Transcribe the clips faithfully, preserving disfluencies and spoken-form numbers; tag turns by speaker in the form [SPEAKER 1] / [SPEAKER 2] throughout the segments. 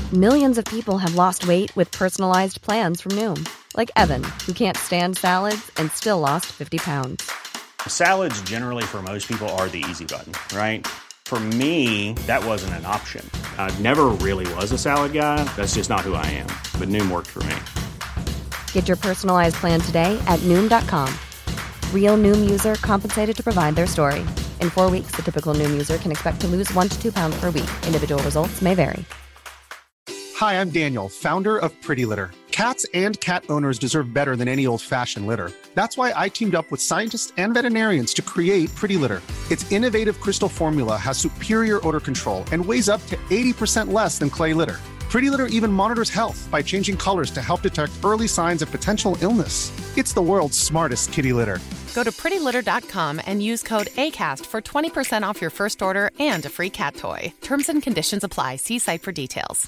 [SPEAKER 1] Millions of people have lost weight with personalized plans from Noom. Like Evan, who can't stand salads and still lost fifty pounds.
[SPEAKER 2] Salads generally for most people are the easy button, right? For me, that wasn't an option. I never really was a salad guy. That's just not who I am. But Noom worked for me.
[SPEAKER 1] Get your personalized plan today at Noom dot com. Real Noom user compensated to provide their story. In four weeks, the typical Noom user can expect to lose one to two pounds per week. Individual results may vary.
[SPEAKER 3] Hi, I'm Daniel, founder of Pretty Litter. Cats and cat owners deserve better than any old-fashioned litter. That's why I teamed up with scientists and veterinarians to create Pretty Litter. Its innovative crystal formula has superior odor control and weighs up to eighty percent less than clay litter. Pretty Litter even monitors health by changing colors to help detect early signs of potential illness. It's the world's smartest kitty litter.
[SPEAKER 4] Go to pretty litter dot com and use code ACAST for twenty percent off your first order and a free cat toy. Terms and conditions apply. See site for details.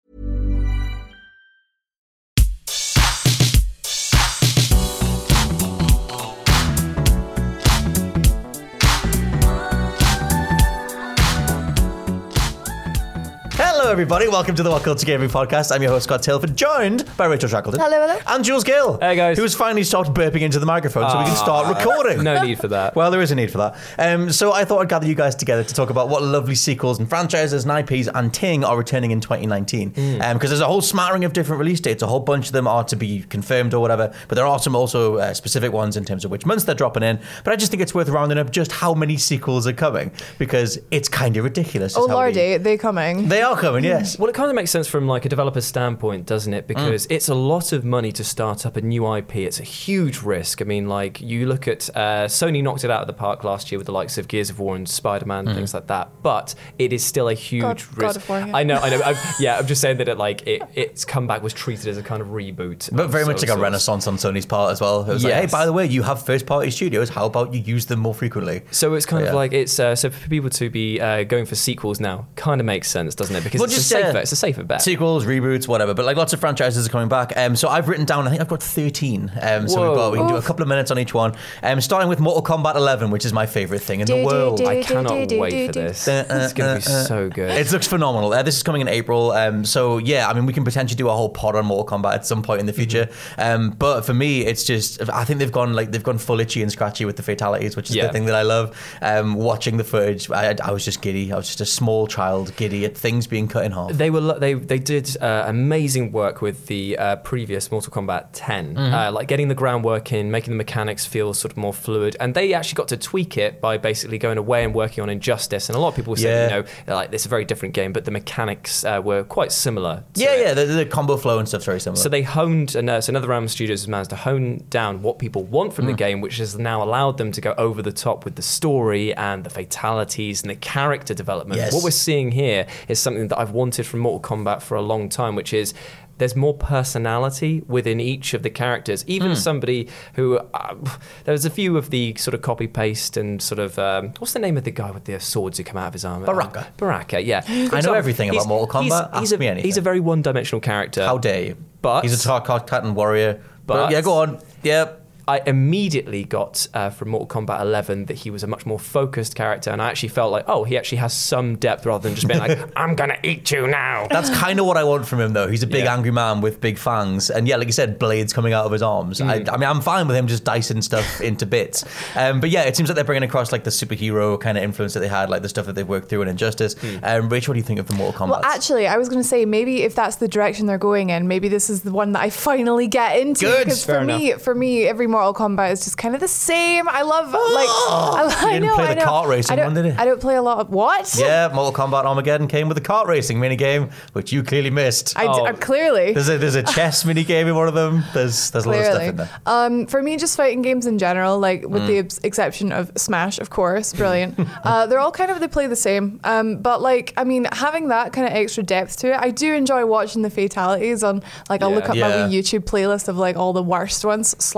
[SPEAKER 5] Hello, everybody. Welcome to the What Culture Gaming Podcast. I'm your host, Scott Tilford, joined by Rachel Shackleton.
[SPEAKER 6] Hello, hello.
[SPEAKER 5] And Jules Gill.
[SPEAKER 7] Hey, guys.
[SPEAKER 5] Who's finally stopped burping into the microphone so we can start recording.
[SPEAKER 7] No need for that.
[SPEAKER 5] Well, there is a need for that. Um, so I thought I'd gather you guys together to talk about what lovely sequels and franchises and I Ps and Ting are returning in twenty nineteen. Because mm. um, there's a whole smattering of different release dates. A whole bunch of them are to be confirmed or whatever. But there are some also uh, specific ones in terms of which months they're dropping in. But I just think it's worth rounding up just how many sequels are coming. Because it's kind of ridiculous.
[SPEAKER 6] Oh, lordy, are they coming?
[SPEAKER 5] They are coming, yes.
[SPEAKER 7] Well, it kind of makes sense from like a developer's standpoint, doesn't it? Because mm. it's a lot of money to start up a new I P. It's a huge risk. I mean, like you look at uh, Sony knocked it out of the park last year with the likes of Gears of War and Spider-Man and mm. things like that. But it is still a huge
[SPEAKER 6] God,
[SPEAKER 7] risk.
[SPEAKER 6] God of War, yeah.
[SPEAKER 7] I know, I know. I'm, yeah, I'm just saying that it like it, its comeback was treated as a kind of reboot,
[SPEAKER 5] but very much like
[SPEAKER 7] sorts.
[SPEAKER 5] a renaissance on Sony's part as well. It was
[SPEAKER 7] yes.
[SPEAKER 5] like, hey, by the way, you have first-party studios. How about you use them more frequently?
[SPEAKER 7] So it's kind
[SPEAKER 5] so,
[SPEAKER 7] of
[SPEAKER 5] yeah.
[SPEAKER 7] like it's uh, so for people to be uh, going for sequels now kind of makes sense, doesn't it? Because
[SPEAKER 5] well,
[SPEAKER 7] it's
[SPEAKER 5] just,
[SPEAKER 7] a safer,
[SPEAKER 5] uh,
[SPEAKER 7] it's a safer bet.
[SPEAKER 5] Sequels, reboots, whatever. But like lots of franchises are coming back. Um, so I've written down, I think I've got thirteen. Um, so we've got, we can do a couple of minutes on each one. Um, starting with Mortal Kombat eleven, which is my favourite thing in the world.
[SPEAKER 7] I cannot wait for this. It's going to be so good.
[SPEAKER 5] It looks phenomenal. Uh, this is coming in April. Um, so yeah, I mean, we can potentially do a whole pod on Mortal Kombat at some point in the future. Mm-hmm. Um, but for me, it's just, I think they've gone like they've gone full itchy and scratchy with the fatalities, which is yeah. the thing that I love. Um, watching the footage, I, I was just giddy. I was just a small child giddy at things being cut in half.
[SPEAKER 7] They were they they did uh, amazing work with the uh, previous Mortal Kombat ten, mm-hmm. uh, like getting the groundwork in, making the mechanics feel sort of more fluid, and they actually got to tweak it by basically going away and working on Injustice. And a lot of people say, yeah. you know, like it's a very different game, but the mechanics uh, were quite similar.
[SPEAKER 5] Yeah,
[SPEAKER 7] it.
[SPEAKER 5] yeah, the, the combo flow and stuff's very similar.
[SPEAKER 7] So they honed, and uh, so NetherRealm Studios has managed to hone down what people want from mm. the game, which has now allowed them to go over the top with the story and the fatalities and the character development.
[SPEAKER 5] Yes.
[SPEAKER 7] What we're seeing here is something that I've wanted from Mortal Kombat for a long time, which is there's more personality within each of the characters. Even mm. somebody who, uh, there's a few of the sort of copy-paste and sort of, um, what's the name of the guy with the swords who come out of his arm?
[SPEAKER 5] Baraka.
[SPEAKER 7] Um, Baraka, yeah.
[SPEAKER 5] I know everything about Mortal Kombat.
[SPEAKER 7] He's,
[SPEAKER 5] Ask
[SPEAKER 7] he's a,
[SPEAKER 5] me anything.
[SPEAKER 7] He's a very one-dimensional character.
[SPEAKER 5] How dare you?
[SPEAKER 7] But
[SPEAKER 5] he's a Tarkatan warrior.
[SPEAKER 7] But,
[SPEAKER 5] but yeah, go on. Yep.
[SPEAKER 7] I immediately got uh, from Mortal Kombat eleven that he was a much more focused character, and I actually felt like, oh, he actually has some depth rather than just being like, I'm gonna eat you now.
[SPEAKER 5] That's kind of what I want from him, though. He's a big
[SPEAKER 7] yeah.
[SPEAKER 5] angry man with big fangs, and yeah, like you said, blades coming out of his arms. Mm. I, I mean, I'm fine with him just dicing stuff into bits. Um, but yeah, it seems like they're bringing across like the superhero kind of influence that they had, like the stuff that they've worked through in Injustice. Mm. Um, Rachel, what do you think of the Mortal Kombat?
[SPEAKER 6] Well, actually, I was going to say maybe if that's the direction they're going in, maybe this is the one that I finally get into.
[SPEAKER 5] Good.
[SPEAKER 6] Because
[SPEAKER 5] Fair
[SPEAKER 6] for
[SPEAKER 5] enough.
[SPEAKER 6] me, for me, every Mortal Kombat is just kind of the same. I love like I,
[SPEAKER 5] you
[SPEAKER 6] I
[SPEAKER 5] didn't
[SPEAKER 6] know,
[SPEAKER 5] play
[SPEAKER 6] I
[SPEAKER 5] the
[SPEAKER 6] know.
[SPEAKER 5] kart racing
[SPEAKER 6] I don't,
[SPEAKER 5] one, did you?
[SPEAKER 6] I don't play a lot of what?
[SPEAKER 5] Yeah, Mortal Kombat Armageddon came with a kart racing minigame, which you clearly missed.
[SPEAKER 6] I d-
[SPEAKER 7] Oh.
[SPEAKER 6] uh, clearly.
[SPEAKER 5] There's a there's a chess minigame in one of them. There's there's a lot of stuff in there.
[SPEAKER 6] Um, for me, just fighting games in general, like with
[SPEAKER 5] Mm.
[SPEAKER 6] the ex- exception of Smash, of course, brilliant. uh, they're all kind of they play the same. Um, but like, I mean, having that kind of extra depth to it, I do enjoy watching the fatalities on. Like, I'll
[SPEAKER 7] Yeah.
[SPEAKER 6] look up
[SPEAKER 5] Yeah.
[SPEAKER 6] my wee YouTube playlist of like all the worst ones slash best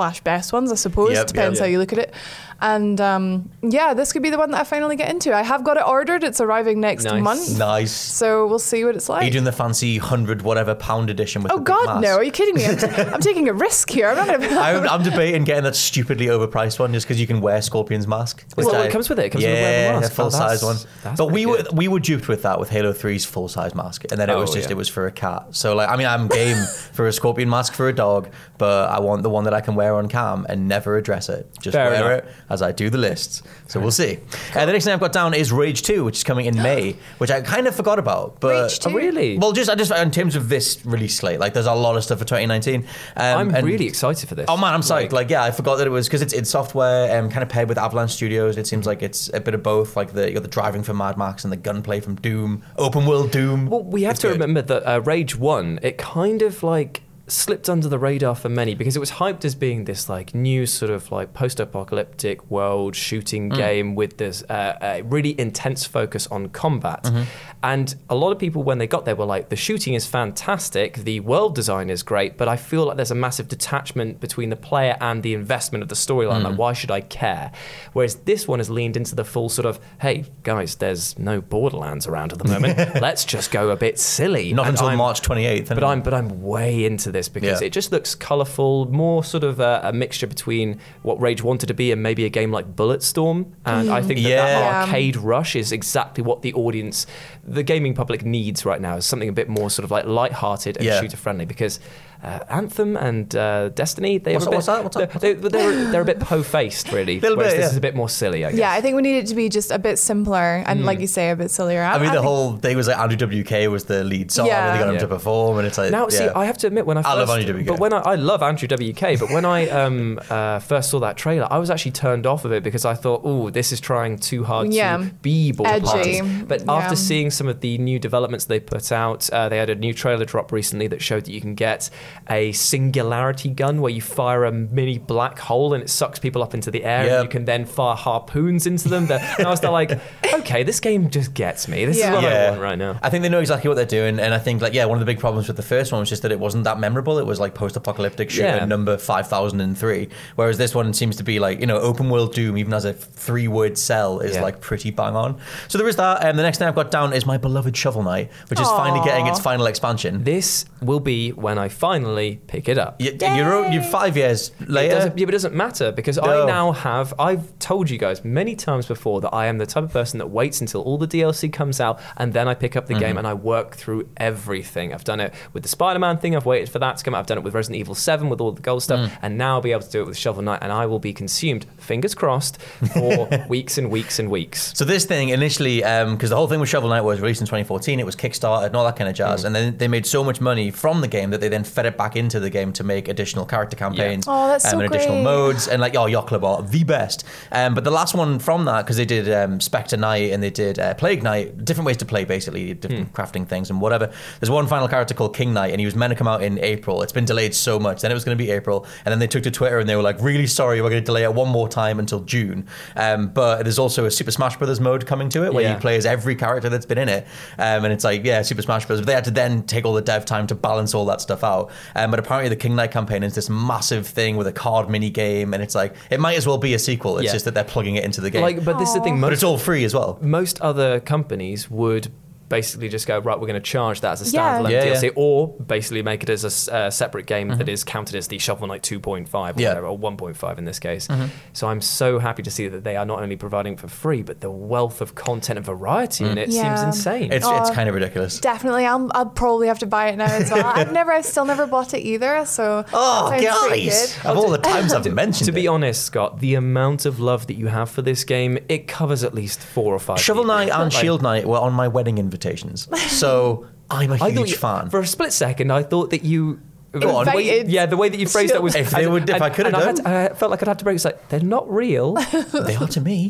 [SPEAKER 6] best ones, I suppose.
[SPEAKER 5] Yep,
[SPEAKER 6] Depends
[SPEAKER 5] yep,
[SPEAKER 6] how you look at it. And um, yeah, this could be the one that I finally get into. I have got it ordered. It's arriving next
[SPEAKER 7] Nice.
[SPEAKER 6] month.
[SPEAKER 5] Nice.
[SPEAKER 6] So we'll see what it's like.
[SPEAKER 5] Are you doing the fancy hundred whatever pound edition with
[SPEAKER 6] Oh
[SPEAKER 5] the big
[SPEAKER 6] God,
[SPEAKER 5] mask?
[SPEAKER 6] no! Are you kidding me? I'm, t- I'm taking a risk here. I'm not going to.
[SPEAKER 5] I'm, I'm debating getting that stupidly overpriced one just because you can wear Scorpion's mask.
[SPEAKER 7] Well,
[SPEAKER 5] Which
[SPEAKER 7] it
[SPEAKER 5] I-
[SPEAKER 7] comes with it. It comes
[SPEAKER 5] yeah,
[SPEAKER 7] with a wearable mask.
[SPEAKER 5] a full
[SPEAKER 7] Oh,
[SPEAKER 5] size
[SPEAKER 7] that's-
[SPEAKER 5] one.
[SPEAKER 7] that's
[SPEAKER 5] But we
[SPEAKER 7] pretty
[SPEAKER 5] were
[SPEAKER 7] good.
[SPEAKER 5] we were duped with that with Halo three's full size mask, and then it
[SPEAKER 7] Oh,
[SPEAKER 5] was just
[SPEAKER 7] yeah.
[SPEAKER 5] it was for a cat. So like, I mean, I'm game for a Scorpion mask for a dog, but I want the one that I can wear on cam and never address it. Just
[SPEAKER 7] Fair
[SPEAKER 5] wear
[SPEAKER 7] enough.
[SPEAKER 5] it as I do the lists. So we'll see. Uh, the next thing I've got down is Rage two, which is coming in May, which I kind of forgot about. But
[SPEAKER 6] Rage two?
[SPEAKER 7] Oh, really?
[SPEAKER 5] well, just I just in terms of this release slate, like there's a lot of stuff for twenty nineteen. Um,
[SPEAKER 7] I'm
[SPEAKER 5] and-
[SPEAKER 7] really excited for this.
[SPEAKER 5] Oh man, I'm psyched. Like, yeah, I forgot that it was because it's it's software um, kind of paired with Avalanche Studios. It seems like it's a bit of both. Like the you got the driving from Mad Max and the gunplay from Doom, open world Doom.
[SPEAKER 7] Well, we have
[SPEAKER 5] It's
[SPEAKER 7] to
[SPEAKER 5] good.
[SPEAKER 7] remember that uh, Rage one, it kind of like slipped under the radar for many because it was hyped as being this like new sort of like post-apocalyptic world shooting
[SPEAKER 5] Mm.
[SPEAKER 7] game with this uh, uh, really intense focus on combat.
[SPEAKER 5] Mm-hmm.
[SPEAKER 7] And a lot of people, when they got there, were like, the shooting is fantastic, the world design is great, but I feel like there's a massive detachment between the player and the investment of the storyline.
[SPEAKER 5] Mm.
[SPEAKER 7] Like, why should I care? Whereas this one has leaned into the full sort of, hey, guys, there's no Borderlands around at the moment. Let's just go a bit silly.
[SPEAKER 5] Not
[SPEAKER 7] And
[SPEAKER 5] until
[SPEAKER 7] I'm-
[SPEAKER 5] March twenty-eighth.
[SPEAKER 7] But I'm but I'm way into this because
[SPEAKER 5] Yeah.
[SPEAKER 7] it just looks colourful, more sort of a, a mixture between what Rage wanted to be and maybe a game like Bulletstorm. And I think that,
[SPEAKER 5] Yeah.
[SPEAKER 7] that
[SPEAKER 6] Yeah.
[SPEAKER 7] arcade rush is exactly what the audience, the gaming public needs right now, is something a bit more sort of like light-hearted and
[SPEAKER 5] Yeah.
[SPEAKER 7] shooter-friendly because uh, Anthem and uh, Destiny, they
[SPEAKER 5] What's
[SPEAKER 7] are a
[SPEAKER 5] that-
[SPEAKER 7] bit,
[SPEAKER 5] what's that? What's that? What's
[SPEAKER 7] They, they, they're, they're a bit po-faced, really.
[SPEAKER 5] Little
[SPEAKER 7] whereas
[SPEAKER 5] bit,
[SPEAKER 7] this
[SPEAKER 5] yeah.
[SPEAKER 7] is a bit more silly, I guess.
[SPEAKER 6] Yeah, I think we need it to be just a bit simpler and, like you say, a bit sillier.
[SPEAKER 5] I mean, the
[SPEAKER 6] think-
[SPEAKER 5] whole thing was like Andrew W K was the lead song,
[SPEAKER 6] Yeah.
[SPEAKER 5] and they got him
[SPEAKER 7] Yeah.
[SPEAKER 5] to perform, and it's like
[SPEAKER 7] Now, see,
[SPEAKER 5] yeah.
[SPEAKER 7] I have to admit, when I first,
[SPEAKER 5] I love Andrew W K.
[SPEAKER 7] but when I, I love Andrew W K, but when I um, uh, first saw that trailer, I was actually turned off of it because I thought, oh, this is trying too hard
[SPEAKER 6] Yeah.
[SPEAKER 7] to be Border
[SPEAKER 6] Edgy.
[SPEAKER 7] Parties. But
[SPEAKER 6] Yeah.
[SPEAKER 7] after seeing some of the new developments they put out, uh, they had a new trailer drop recently that showed that you can get a singularity gun where you fire a mini black hole and it sucks people up into the air,
[SPEAKER 5] Yep.
[SPEAKER 7] and you can then fire harpoons into them. They're- And I was there like, okay, this game just gets me. This
[SPEAKER 6] Yeah.
[SPEAKER 7] is what
[SPEAKER 5] Yeah.
[SPEAKER 7] I want right now.
[SPEAKER 5] I think they know exactly what they're doing, and I think like yeah, one of the big problems with the first one was just that it wasn't that memorable. It was like post-apocalyptic shooter
[SPEAKER 7] Yeah.
[SPEAKER 5] number five thousand three, whereas this one seems to be like you know open world Doom, even as a three-word cell, is
[SPEAKER 7] Yeah.
[SPEAKER 5] like pretty bang on. So there is that. And um, the next thing I've got down is my beloved Shovel Knight, which is finally getting its final expansion.
[SPEAKER 7] This will be when I finally pick it up.
[SPEAKER 5] You, you're, you're five years
[SPEAKER 7] It
[SPEAKER 5] later.
[SPEAKER 7] doesn't, yeah, but it doesn't matter because
[SPEAKER 5] No.
[SPEAKER 7] I now have. I've told you guys many times before that I am the type of person that waits until all the D L C comes out and then I pick up the
[SPEAKER 5] Mm-hmm.
[SPEAKER 7] game and I work through everything. I've done it with the Spider-Man thing. I've waited for that to come out. I've done it with Resident Evil seven with all the gold stuff,
[SPEAKER 5] Mm.
[SPEAKER 7] and now I'll be able to do it with Shovel Knight, and I will be consumed, fingers crossed, for weeks and weeks and weeks.
[SPEAKER 5] So this thing initially, because the whole thing with Shovel Knight was released in twenty fourteen, it was Kickstarted and all that kind of jazz,
[SPEAKER 7] Mm.
[SPEAKER 5] and then they made so much money from the game that they then fed it back into the game to make additional character campaigns
[SPEAKER 6] Oh, that's
[SPEAKER 5] um,
[SPEAKER 6] so
[SPEAKER 5] and additional
[SPEAKER 6] great.
[SPEAKER 5] modes, and like, oh, Yacht Club are the best. Um, but the last one from that, because they did um, Spectre Knight and they did uh, Plague Knight, different ways to play basically, different crafting things and whatever. There's one final character called King Knight, and he was meant to come out in April. It's been delayed so much. Then it was going to be April, and then they took to Twitter and they were like, really sorry, we're going to delay it one more time until June. Um, but there's also a Super Smash Brothers mode coming to it where
[SPEAKER 7] Yeah.
[SPEAKER 5] you play as every character that's been in it. Um, and it's like, yeah, Super Smash Brothers. But they had to then take all the dev time to balance all that stuff out. Um, but apparently the King Knight campaign is this massive thing with a card mini game, and it's like, it might as well be a sequel. It's
[SPEAKER 7] Yeah.
[SPEAKER 5] just that they're plugging it into the game.
[SPEAKER 7] Like, but this is the thing.
[SPEAKER 5] but
[SPEAKER 7] Most
[SPEAKER 5] it's all free as well.
[SPEAKER 7] most other companies would basically just go, right, we're going to charge that as a
[SPEAKER 6] Yeah.
[SPEAKER 7] standalone
[SPEAKER 5] Yeah,
[SPEAKER 7] D L C,
[SPEAKER 5] yeah.
[SPEAKER 7] or basically make it as a s- uh, separate game that is counted as the Shovel Knight two point five or
[SPEAKER 5] Yeah.
[SPEAKER 7] whatever, or one point five in this case. So I'm so happy to see that they are not only providing it for free, but the wealth of content and variety in it
[SPEAKER 6] Yeah.
[SPEAKER 7] seems insane.
[SPEAKER 5] It's, it's kind of ridiculous.
[SPEAKER 6] Definitely, I'll, I'll probably have to buy it now as well. I've never, I've still never bought it either. So
[SPEAKER 5] Oh,
[SPEAKER 6] that sounds pretty
[SPEAKER 5] guys!
[SPEAKER 6] good.
[SPEAKER 5] Of all the times I've mentioned
[SPEAKER 7] to be
[SPEAKER 5] it.
[SPEAKER 7] honest, Scott, the amount of love that you have for this game, it covers at least four or five.
[SPEAKER 5] Shovel
[SPEAKER 7] people.
[SPEAKER 5] Knight and
[SPEAKER 7] Like,
[SPEAKER 5] Shield Knight were on my wedding invitations. So I'm a
[SPEAKER 7] I thought
[SPEAKER 5] huge
[SPEAKER 7] you-
[SPEAKER 5] fan.
[SPEAKER 7] For a split second, I thought that you.
[SPEAKER 5] Go on.
[SPEAKER 7] the way you-
[SPEAKER 6] Invited
[SPEAKER 7] yeah, the way that you phrased that was.
[SPEAKER 5] If they would- if
[SPEAKER 7] and-
[SPEAKER 5] I could have
[SPEAKER 7] and I,
[SPEAKER 5] done.
[SPEAKER 7] had to- I felt like I'd have to break. It's like they're not real.
[SPEAKER 5] They are to me.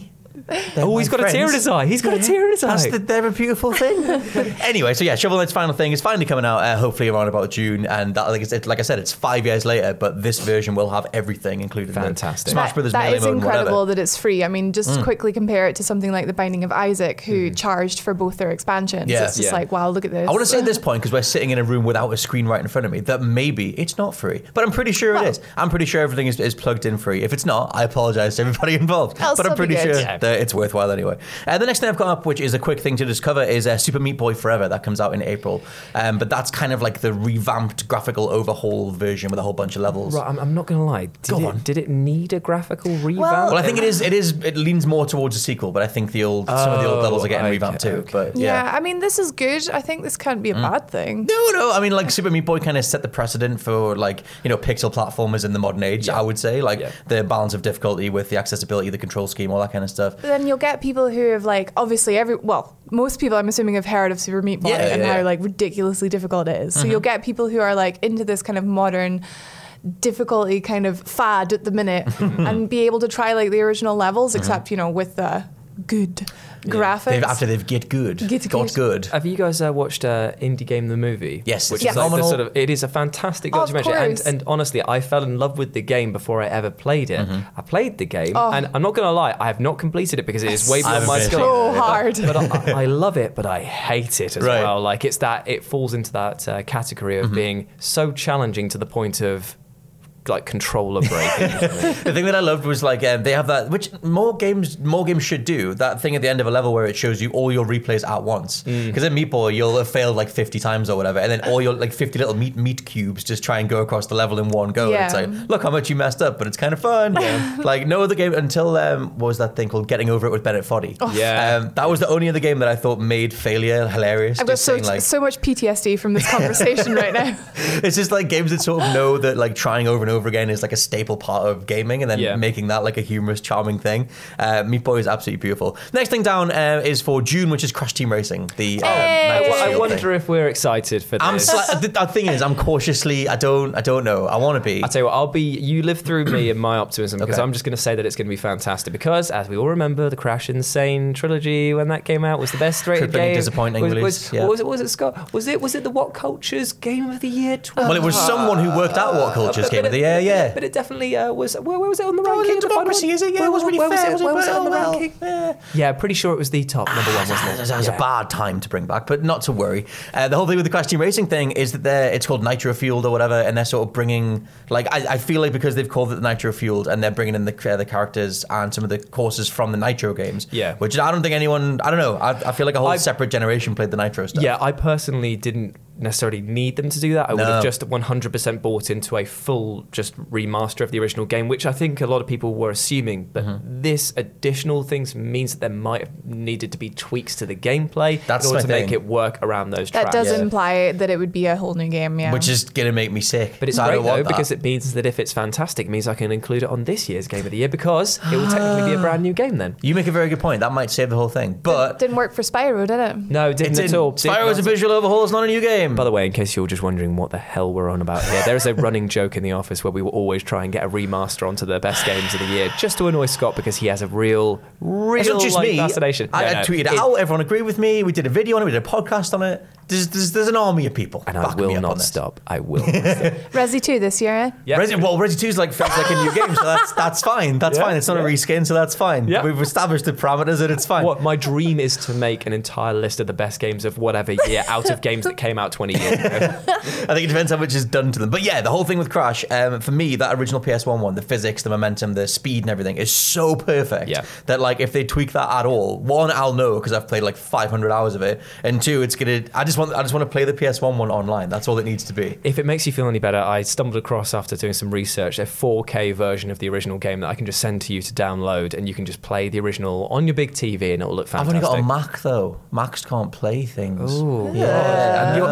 [SPEAKER 7] Oh, he's got a tear in his eye. He's got a tear in his eye.
[SPEAKER 5] That's the, they're a beautiful thing. Anyway, so yeah, Shovel Knight's final thing is finally coming out, uh, hopefully around about June. And that, like, it's, like I said, it's five years later, but this version will have everything included.
[SPEAKER 7] Fantastic.
[SPEAKER 5] Smash
[SPEAKER 6] That,
[SPEAKER 5] Brothers
[SPEAKER 6] that
[SPEAKER 5] Melee
[SPEAKER 6] is
[SPEAKER 5] mode and
[SPEAKER 6] incredible
[SPEAKER 5] whatever.
[SPEAKER 6] that it's free. I mean, just
[SPEAKER 5] Mm.
[SPEAKER 6] quickly compare it to something like The Binding of Isaac, who charged for both their expansions.
[SPEAKER 5] Yeah.
[SPEAKER 6] It's just
[SPEAKER 7] Yeah.
[SPEAKER 6] like, wow, look at this.
[SPEAKER 5] I want to say at this point, because we're sitting in a room without a screen right in front of me, that maybe it's not free. But I'm pretty sure
[SPEAKER 6] Well-
[SPEAKER 5] it is. I'm pretty sure everything is, is plugged in free. If it's not, I apologise to everybody involved.
[SPEAKER 6] That'll
[SPEAKER 5] But I'm
[SPEAKER 6] still be
[SPEAKER 5] pretty
[SPEAKER 6] good.
[SPEAKER 5] sure
[SPEAKER 7] Yeah.
[SPEAKER 5] that it's worthwhile anyway. Uh, the next thing I've got up, which is a quick thing to discover, is uh, Super Meat Boy Forever. That comes out in April. Um, but that's kind of like the revamped graphical overhaul version with a whole bunch of levels.
[SPEAKER 7] Right, I'm, I'm not going to lie. Did
[SPEAKER 5] Go
[SPEAKER 7] it,
[SPEAKER 5] on.
[SPEAKER 7] did it need a graphical revamp?
[SPEAKER 5] Well, I think it is. It is. It leans more towards a sequel, but I think the old some of the old
[SPEAKER 7] Oh,
[SPEAKER 5] levels are getting
[SPEAKER 7] okay,
[SPEAKER 5] revamped too.
[SPEAKER 7] okay.
[SPEAKER 5] But
[SPEAKER 6] Yeah.
[SPEAKER 5] yeah.
[SPEAKER 6] I mean, this is good. I think this can't be a bad thing.
[SPEAKER 5] No, no. I mean, like Super Meat Boy kind of set the precedent for like you know pixel platformers in the modern age.
[SPEAKER 7] Yeah.
[SPEAKER 5] I would say like
[SPEAKER 7] Yeah.
[SPEAKER 5] the balance of difficulty with the accessibility, the control scheme, all that kind of stuff.
[SPEAKER 6] But then you'll get people who have like obviously every well most people I'm assuming have heard of Super Meat Boy
[SPEAKER 5] Yeah,
[SPEAKER 6] and
[SPEAKER 5] yeah,
[SPEAKER 6] how
[SPEAKER 5] yeah.
[SPEAKER 6] like ridiculously difficult it is. So you'll get people who are like into this kind of modern difficulty kind of fad at the minute and be able to try like the original levels except you know with the good graphics.
[SPEAKER 5] They've, after they've get good,
[SPEAKER 6] Get
[SPEAKER 5] got
[SPEAKER 6] good.
[SPEAKER 5] good.
[SPEAKER 7] Have you guys uh, watched uh, Indie Game the movie?
[SPEAKER 5] Yes,
[SPEAKER 7] which
[SPEAKER 5] it's
[SPEAKER 7] is like the
[SPEAKER 5] phenomenal.
[SPEAKER 7] sort of. It is a fantastic
[SPEAKER 6] Of
[SPEAKER 7] documentary, and,
[SPEAKER 6] course.
[SPEAKER 7] and honestly, I fell in love with the game before I ever played it.
[SPEAKER 5] Mm-hmm.
[SPEAKER 7] I played the game,
[SPEAKER 6] Oh.
[SPEAKER 7] and I'm not gonna lie, I have not completed it because it is way
[SPEAKER 5] I
[SPEAKER 7] beyond my
[SPEAKER 5] haven't
[SPEAKER 7] skill.
[SPEAKER 6] so
[SPEAKER 5] Yeah.
[SPEAKER 6] hard.
[SPEAKER 7] But I, I love it, but I hate it as
[SPEAKER 5] Right.
[SPEAKER 7] well. Like it's that it falls into that uh, category of
[SPEAKER 5] Mm-hmm.
[SPEAKER 7] being so challenging to the point of like controller breaking.
[SPEAKER 5] The thing that I loved was like um, they have that, which more games more games should do. That thing at the end of a level where it shows you all your replays at once. Because in Meat Boy you'll have failed like fifty times or whatever, and then all your like fifty little meat meat cubes just try and go across the level in one go.
[SPEAKER 6] Yeah.
[SPEAKER 5] And it's like, look how much you messed up, but it's kind of fun. Like no other game until um, what was that thing called Getting Over It with Bennett Foddy.
[SPEAKER 7] Yeah.
[SPEAKER 5] um, that was the only other game that I thought made failure hilarious.
[SPEAKER 6] I've got
[SPEAKER 5] Just
[SPEAKER 6] so
[SPEAKER 5] saying, like,
[SPEAKER 6] so much P T S D from this conversation right now.
[SPEAKER 5] it's just like games that sort of know that like trying over and over again is like a staple part of gaming, and then
[SPEAKER 7] Yeah.
[SPEAKER 5] making that like a humorous, charming thing. Uh, Meat Boy is absolutely beautiful. Next thing down uh, is for June, which is Crash Team Racing. The um,
[SPEAKER 6] Hey!
[SPEAKER 5] Nitro
[SPEAKER 7] I
[SPEAKER 5] Shield
[SPEAKER 7] wonder
[SPEAKER 5] thing.
[SPEAKER 7] if we're excited for this.
[SPEAKER 5] I'm sli- the, the thing is, I'm cautiously. I don't. I don't know. I want to be.
[SPEAKER 7] I'll tell you what, I'll be, you live through me and my optimism because
[SPEAKER 5] Okay.
[SPEAKER 7] I'm just going to say that it's going to be fantastic because, as we all remember, the Crash Insane trilogy, when that came out, was the best rated
[SPEAKER 5] Crippling
[SPEAKER 7] game.
[SPEAKER 5] disappointing
[SPEAKER 7] was,
[SPEAKER 5] release,
[SPEAKER 7] Was,
[SPEAKER 5] yeah.
[SPEAKER 7] what was it, was it, Scott? Was it, was it the What Culture's Game of the Year?
[SPEAKER 5] Well, it was someone who worked out What Culture's
[SPEAKER 7] But-
[SPEAKER 5] Game
[SPEAKER 7] but
[SPEAKER 5] of the
[SPEAKER 7] it-
[SPEAKER 5] Year. Yeah.
[SPEAKER 7] But it definitely uh, was, where, where was it on the
[SPEAKER 5] Oh,
[SPEAKER 7] ranking?
[SPEAKER 5] was it
[SPEAKER 7] The final
[SPEAKER 5] Democracy,
[SPEAKER 7] one?
[SPEAKER 5] is it? Yeah,
[SPEAKER 7] Where-
[SPEAKER 5] it was really
[SPEAKER 7] where
[SPEAKER 5] fair.
[SPEAKER 7] Was
[SPEAKER 5] Was
[SPEAKER 7] it,
[SPEAKER 5] it
[SPEAKER 7] where was it on the
[SPEAKER 5] well,
[SPEAKER 7] ranking?
[SPEAKER 5] yeah.
[SPEAKER 7] Yeah, pretty sure it was the top number one, wasn't it?
[SPEAKER 5] That was
[SPEAKER 7] Yeah.
[SPEAKER 5] a bad time to bring back, but not to worry. Uh, the whole thing with the Crash Team Racing thing is that they're, it's called Nitro Fueled or whatever, and they're sort of bringing, like, I, I feel like because they've called it the Nitro Fueled, and they're bringing in the uh, the characters and some of the courses from the Nitro games.
[SPEAKER 7] Yeah.
[SPEAKER 5] Which I don't think anyone, I don't know, I, I feel like a whole
[SPEAKER 7] I've-
[SPEAKER 5] separate generation played the Nitro stuff.
[SPEAKER 7] Yeah, I personally didn't necessarily need them to do that. I would
[SPEAKER 5] No.
[SPEAKER 7] have just one hundred percent bought into a full just remaster of the original game, which I think a lot of people were assuming. But
[SPEAKER 5] Mm-hmm.
[SPEAKER 7] this additional things means that there might have needed to be tweaks to the gameplay
[SPEAKER 5] That's
[SPEAKER 7] in order
[SPEAKER 5] my
[SPEAKER 7] to make
[SPEAKER 5] thing.
[SPEAKER 7] it work around those
[SPEAKER 6] That
[SPEAKER 7] tracks.
[SPEAKER 6] does
[SPEAKER 5] Yeah.
[SPEAKER 6] imply that it would be a whole new game, yeah.
[SPEAKER 5] Which is going to make me sick.
[SPEAKER 7] But it's
[SPEAKER 5] So I
[SPEAKER 7] great
[SPEAKER 5] don't want
[SPEAKER 7] though
[SPEAKER 5] that.
[SPEAKER 7] because it means that if it's fantastic, it means I can include it on this year's Game of the Year because it will technically be a brand new game then.
[SPEAKER 5] You make a very good point. That might save the whole thing. But
[SPEAKER 6] didn't work for Spyro, did it?
[SPEAKER 7] No, it didn't
[SPEAKER 5] it's
[SPEAKER 7] at
[SPEAKER 5] in,
[SPEAKER 7] all.
[SPEAKER 5] Spyro is a
[SPEAKER 7] Didn't-
[SPEAKER 5] visual overhaul. It's not a new game.
[SPEAKER 7] By the way, in case you're just wondering what the hell we're on about here, there is a running joke in the office where we will always try and get a remaster onto the best games of the year just to annoy Scott because he has a real, real
[SPEAKER 5] It's not just
[SPEAKER 7] like,
[SPEAKER 5] me.
[SPEAKER 7] fascination.
[SPEAKER 5] I,
[SPEAKER 7] No,
[SPEAKER 5] I
[SPEAKER 7] no,
[SPEAKER 5] tweeted it
[SPEAKER 7] it-
[SPEAKER 5] out. Everyone agreed with me. We did a video on it. We did a podcast on it. There's, there's, there's an army of people.
[SPEAKER 7] And I
[SPEAKER 5] backing me
[SPEAKER 7] will
[SPEAKER 5] up on
[SPEAKER 7] not
[SPEAKER 5] this.
[SPEAKER 7] stop. I will. not stop.
[SPEAKER 6] Resi two this year, eh?
[SPEAKER 7] Yeah.
[SPEAKER 5] Resi, well, Resi two is like feels like a new game, so that's that's fine. That's
[SPEAKER 7] Yeah,
[SPEAKER 5] fine. It's not a
[SPEAKER 7] yeah.
[SPEAKER 5] reskin, so that's fine.
[SPEAKER 7] Yeah.
[SPEAKER 5] We've established the parameters, and it's fine.
[SPEAKER 7] What my dream is to make an entire list of the best games of whatever year out of games that came out twenty years ago.
[SPEAKER 5] I think it depends how much is done to them. But yeah, the whole thing with Crash, um, for me, that original P S one one, the physics, the momentum, the speed, and everything is so perfect
[SPEAKER 7] Yeah.
[SPEAKER 5] that like if they tweak that at all, one, I'll know because I've played like five hundred hours of it, and two, it's gonna. I just want. I just want to play the P S one one online. That's all it needs to be.
[SPEAKER 7] If it makes you feel any better, I stumbled across after doing some research a four K version of the original game that I can just send to you to download, and you can just play the original on your big T V, and it'll look
[SPEAKER 5] I've
[SPEAKER 7] fantastic.
[SPEAKER 5] only got a Mac though. Macs can't play things.
[SPEAKER 7] Ooh.
[SPEAKER 5] Yeah.
[SPEAKER 7] And your,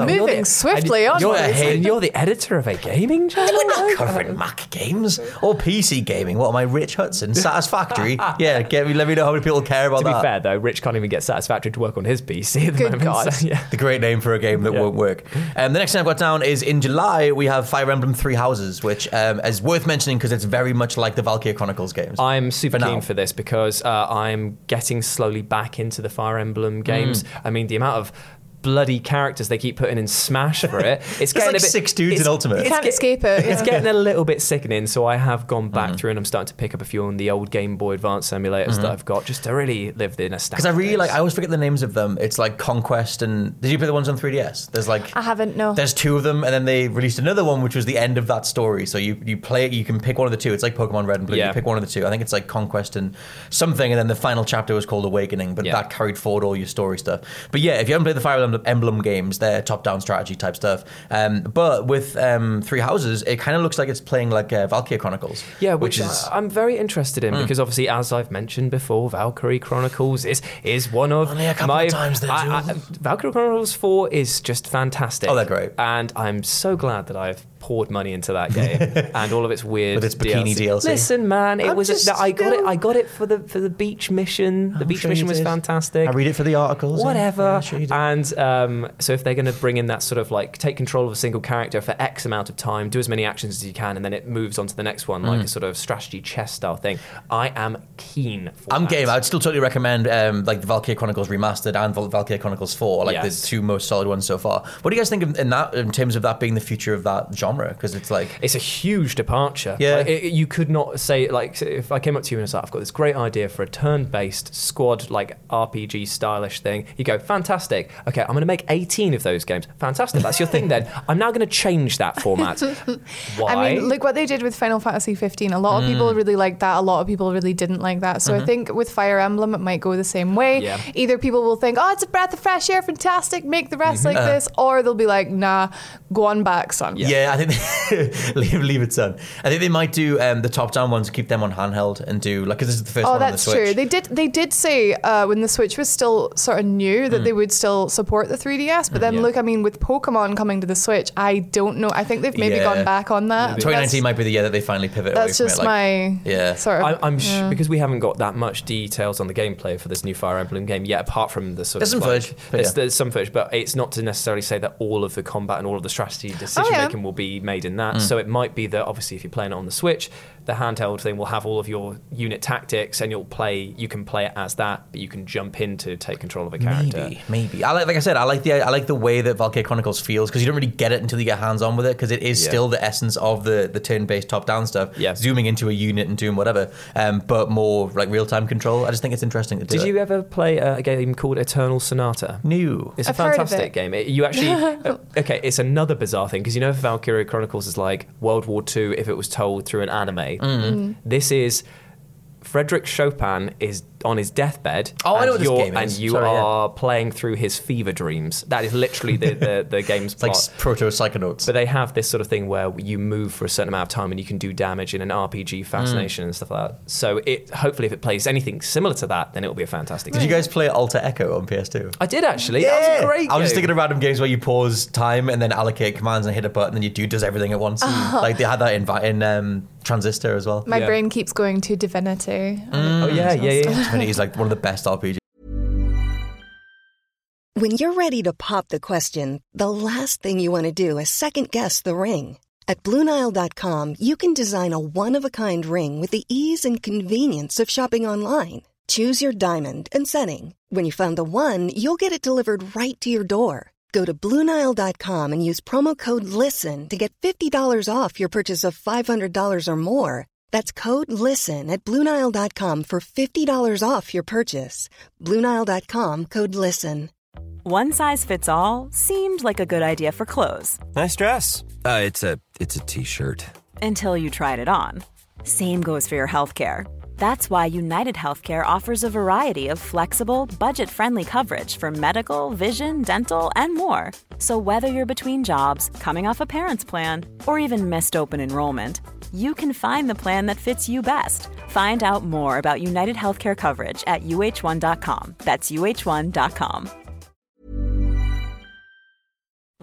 [SPEAKER 6] Moving
[SPEAKER 7] You're the-
[SPEAKER 6] swiftly
[SPEAKER 7] and
[SPEAKER 6] on.
[SPEAKER 7] You're,
[SPEAKER 5] You're
[SPEAKER 7] the, you're the editor of a gaming channel?
[SPEAKER 5] We're not covering Mac games or P C gaming. What am I, Rich Hudson? Satisfactory? Yeah, get me, let me know how many people care about
[SPEAKER 7] To be
[SPEAKER 5] that.
[SPEAKER 7] fair, though, Rich can't even get Satisfactory to work on his P C at the
[SPEAKER 6] Good
[SPEAKER 7] moment.
[SPEAKER 6] God.
[SPEAKER 7] So, yeah.
[SPEAKER 5] The great name for a game that
[SPEAKER 7] Yeah.
[SPEAKER 5] won't work. Um, the next thing I've got down is in July, we have Fire Emblem Three Houses, which um, is worth mentioning because it's very much like the Valkyria Chronicles games.
[SPEAKER 7] I'm super
[SPEAKER 5] For now.
[SPEAKER 7] keen for this because uh, I'm getting slowly back into the Fire Emblem games.
[SPEAKER 5] Mm.
[SPEAKER 7] I mean, the amount of bloody characters they keep putting in Smash for it. It's getting
[SPEAKER 5] like
[SPEAKER 7] a bit,
[SPEAKER 5] six dudes
[SPEAKER 7] it's-
[SPEAKER 5] in Ultimate.
[SPEAKER 7] it's
[SPEAKER 6] Can't
[SPEAKER 7] get-
[SPEAKER 6] escape it.
[SPEAKER 7] It's
[SPEAKER 6] yeah.
[SPEAKER 7] getting a little bit sickening, so I have gone back
[SPEAKER 5] Mm.
[SPEAKER 7] through and I'm starting to pick up a few on the old Game Boy Advance emulators that I've got just to really live the nostalgia.
[SPEAKER 5] Because I really like, I always forget the names of them. It's like Conquest and, did you play the ones on three D S? There's like,
[SPEAKER 6] I haven't, no.
[SPEAKER 5] there's two of them, and then they released another one, which was the end of that story. So you, you play it, you can pick one of the two. It's like Pokemon Red and Blue.
[SPEAKER 7] Yeah.
[SPEAKER 5] You pick one of the two. I think it's like Conquest and something, and then the final chapter was called Awakening, but
[SPEAKER 7] Yeah.
[SPEAKER 5] that carried forward all your story stuff. But yeah, if you haven't played the Fire Emblem, Emblem games, they're top-down strategy type stuff. Um, but with um, Three Houses, it kind of looks like it's playing like uh, Valkyria Chronicles.
[SPEAKER 7] Yeah, which,
[SPEAKER 5] which is...
[SPEAKER 7] I- I'm very interested in because obviously, as I've mentioned before, Valkyrie Chronicles is is one of
[SPEAKER 5] Only a couple
[SPEAKER 7] my
[SPEAKER 5] of times there,
[SPEAKER 7] I- I-
[SPEAKER 5] Jules.
[SPEAKER 7] Valkyrie Chronicles four is just fantastic.
[SPEAKER 5] Oh, they're great.
[SPEAKER 7] and I'm so glad that I've poured money into that game and all of its weird
[SPEAKER 5] With its bikini D L C.
[SPEAKER 7] Listen, man, it
[SPEAKER 5] I'm
[SPEAKER 7] was
[SPEAKER 5] just,
[SPEAKER 7] a, I got
[SPEAKER 5] you
[SPEAKER 7] it.
[SPEAKER 5] know-
[SPEAKER 7] I got it for the for the beach mission. The
[SPEAKER 5] I'm
[SPEAKER 7] beach
[SPEAKER 5] sure
[SPEAKER 7] mission
[SPEAKER 5] you
[SPEAKER 7] was
[SPEAKER 5] did.
[SPEAKER 7] fantastic.
[SPEAKER 5] I read it for the articles. and-
[SPEAKER 7] Whatever.
[SPEAKER 5] Yeah, sure you did.
[SPEAKER 7] And um, so if they're going to bring in that sort of like take control of a single character for X amount of time, do as many actions as you can, and then it moves on to the next one,
[SPEAKER 5] Mm.
[SPEAKER 7] like a sort of strategy chess style thing, I am keen for
[SPEAKER 5] I'm
[SPEAKER 7] that.
[SPEAKER 5] game. I'd still totally recommend um, like the Valkyria Chronicles Remastered and Val- Valkyria Chronicles four, like
[SPEAKER 7] Yes.
[SPEAKER 5] the two most solid ones so far. What do you guys think of, in that, in terms of that being the future of that genre? Because it's like,
[SPEAKER 7] It's a huge departure.
[SPEAKER 5] Yeah.
[SPEAKER 7] Like, it, you could not say, like, if I came up to you and said, I've got this great idea for a turn-based squad, like R P G stylish thing, you go, fantastic. Okay, I'm going to make eighteen of those games. Fantastic. That's your thing then. I'm now going to change that format. Why?
[SPEAKER 6] I mean, look what they did with Final Fantasy fifteen. A lot of people really liked that. A lot of people really didn't like that. So I think with Fire Emblem, it might go the same way.
[SPEAKER 7] Yeah.
[SPEAKER 6] Either people will think, oh, it's a breath of fresh air, fantastic, make the rest like this, or they'll be like, nah, go on back, son.
[SPEAKER 5] yeah, I think leave, leave it, son. I think they might do um, the top-down ones, keep them on handheld, and do like because this is the first
[SPEAKER 6] Oh,
[SPEAKER 5] one on the
[SPEAKER 6] that's
[SPEAKER 5] Switch.
[SPEAKER 6] true. They did. They did say uh, when the Switch was still sort of new that they would still support the three D S. But then
[SPEAKER 7] Yeah.
[SPEAKER 6] look, I mean, with Pokemon coming to the Switch, I don't know. I think they've maybe
[SPEAKER 5] Yeah.
[SPEAKER 6] gone back on that.
[SPEAKER 5] twenty nineteen
[SPEAKER 6] That's-
[SPEAKER 5] might be the year that they finally pivot
[SPEAKER 6] That's
[SPEAKER 5] away from
[SPEAKER 6] just
[SPEAKER 5] it. Like,
[SPEAKER 6] my
[SPEAKER 5] yeah.
[SPEAKER 6] sort of.
[SPEAKER 7] I'm, I'm sh-
[SPEAKER 6] yeah.
[SPEAKER 7] because we haven't got that much details on the gameplay for this new Fire Emblem game yet, apart from the sort
[SPEAKER 5] There's
[SPEAKER 7] of
[SPEAKER 5] some
[SPEAKER 7] like,
[SPEAKER 5] footage, but
[SPEAKER 7] there's,
[SPEAKER 5] yeah.
[SPEAKER 7] there's some footage, but it's not to necessarily say that all of the combat and all of the strategy decision
[SPEAKER 6] Oh, yeah.
[SPEAKER 7] making will be made in that.
[SPEAKER 5] Mm.
[SPEAKER 7] So it might be that obviously if you're playing it on the Switch, the handheld thing will have all of your unit tactics, and you'll play. You can play it as that, but you can jump in to take control of a character.
[SPEAKER 5] Maybe, maybe. I like, like I said, I like the I like the way that Valkyria Chronicles feels because you don't really get it until you get hands on with it because it is
[SPEAKER 7] Yeah.
[SPEAKER 5] still the essence of the the turn based top down stuff.
[SPEAKER 7] Yeah.
[SPEAKER 5] Zooming into a unit and doing whatever, um, but more like real time control. I just think it's interesting to do.
[SPEAKER 7] Did
[SPEAKER 5] it.
[SPEAKER 7] you ever play a game called Eternal Sonata?
[SPEAKER 5] New?
[SPEAKER 7] It's
[SPEAKER 6] I've
[SPEAKER 7] a
[SPEAKER 6] heard of
[SPEAKER 7] fantastic
[SPEAKER 6] it.
[SPEAKER 7] game. It, you actually, uh, okay, it's another bizarre thing because you know Valkyria Chronicles is like World War Two if it was told through an anime.
[SPEAKER 5] Mm-hmm.
[SPEAKER 7] This is Frederick Chopin is on his deathbed.
[SPEAKER 5] Oh, I
[SPEAKER 7] and
[SPEAKER 5] know what this
[SPEAKER 7] you're-
[SPEAKER 5] game is.
[SPEAKER 7] And you
[SPEAKER 5] Sorry, yeah.
[SPEAKER 7] are playing through his fever dreams. That is literally the, the, the game's
[SPEAKER 5] It's like
[SPEAKER 7] plot.
[SPEAKER 5] proto Psychonauts.
[SPEAKER 7] But they have this sort of thing where you move for a certain amount of time and you can do damage in an R P G fascination and stuff like that. So it hopefully if it plays anything similar to that, then it will be a fantastic
[SPEAKER 5] Did
[SPEAKER 7] game.
[SPEAKER 5] you guys play Alter Echo on P S two?
[SPEAKER 7] I did actually. That was a great
[SPEAKER 5] I was just
[SPEAKER 7] game.
[SPEAKER 5] thinking of random games where you pause time and then allocate commands and hit a button and your dude does everything at once. Like they had that in, Vi- in um, Transistor as well.
[SPEAKER 6] my
[SPEAKER 7] Yeah.
[SPEAKER 6] brain keeps going to Divinity.
[SPEAKER 7] Oh yeah, yeah, yeah.
[SPEAKER 5] Divinity is like one of the best R P Gs.
[SPEAKER 8] When you're ready to pop the question, the last thing you want to do is second-guess the ring. At Blue Nile dot com, you can design a one-of-a-kind ring with the ease and convenience of shopping online. Choose your diamond and setting. When you find the one, you'll get it delivered right to your door. Go to Blue Nile dot com and use promo code LISTEN to get fifty dollars off your purchase of five hundred dollars or more. That's code LISTEN at Blue Nile dot com for fifty dollars off your purchase. Blue Nile dot com, code LISTEN.
[SPEAKER 9] One size fits all seemed like a good idea for clothes.
[SPEAKER 10] Nice dress. Uh, it's a it's a t-shirt.
[SPEAKER 9] Until you tried it on. Same goes for your healthcare. That's why United Healthcare offers a variety of flexible, budget-friendly coverage for medical, vision, dental, and more. So whether you're between jobs, coming off a parent's plan, or even missed open enrollment, you can find the plan that fits you best. Find out more about United Healthcare coverage at U H one dot com. That's U H one dot com.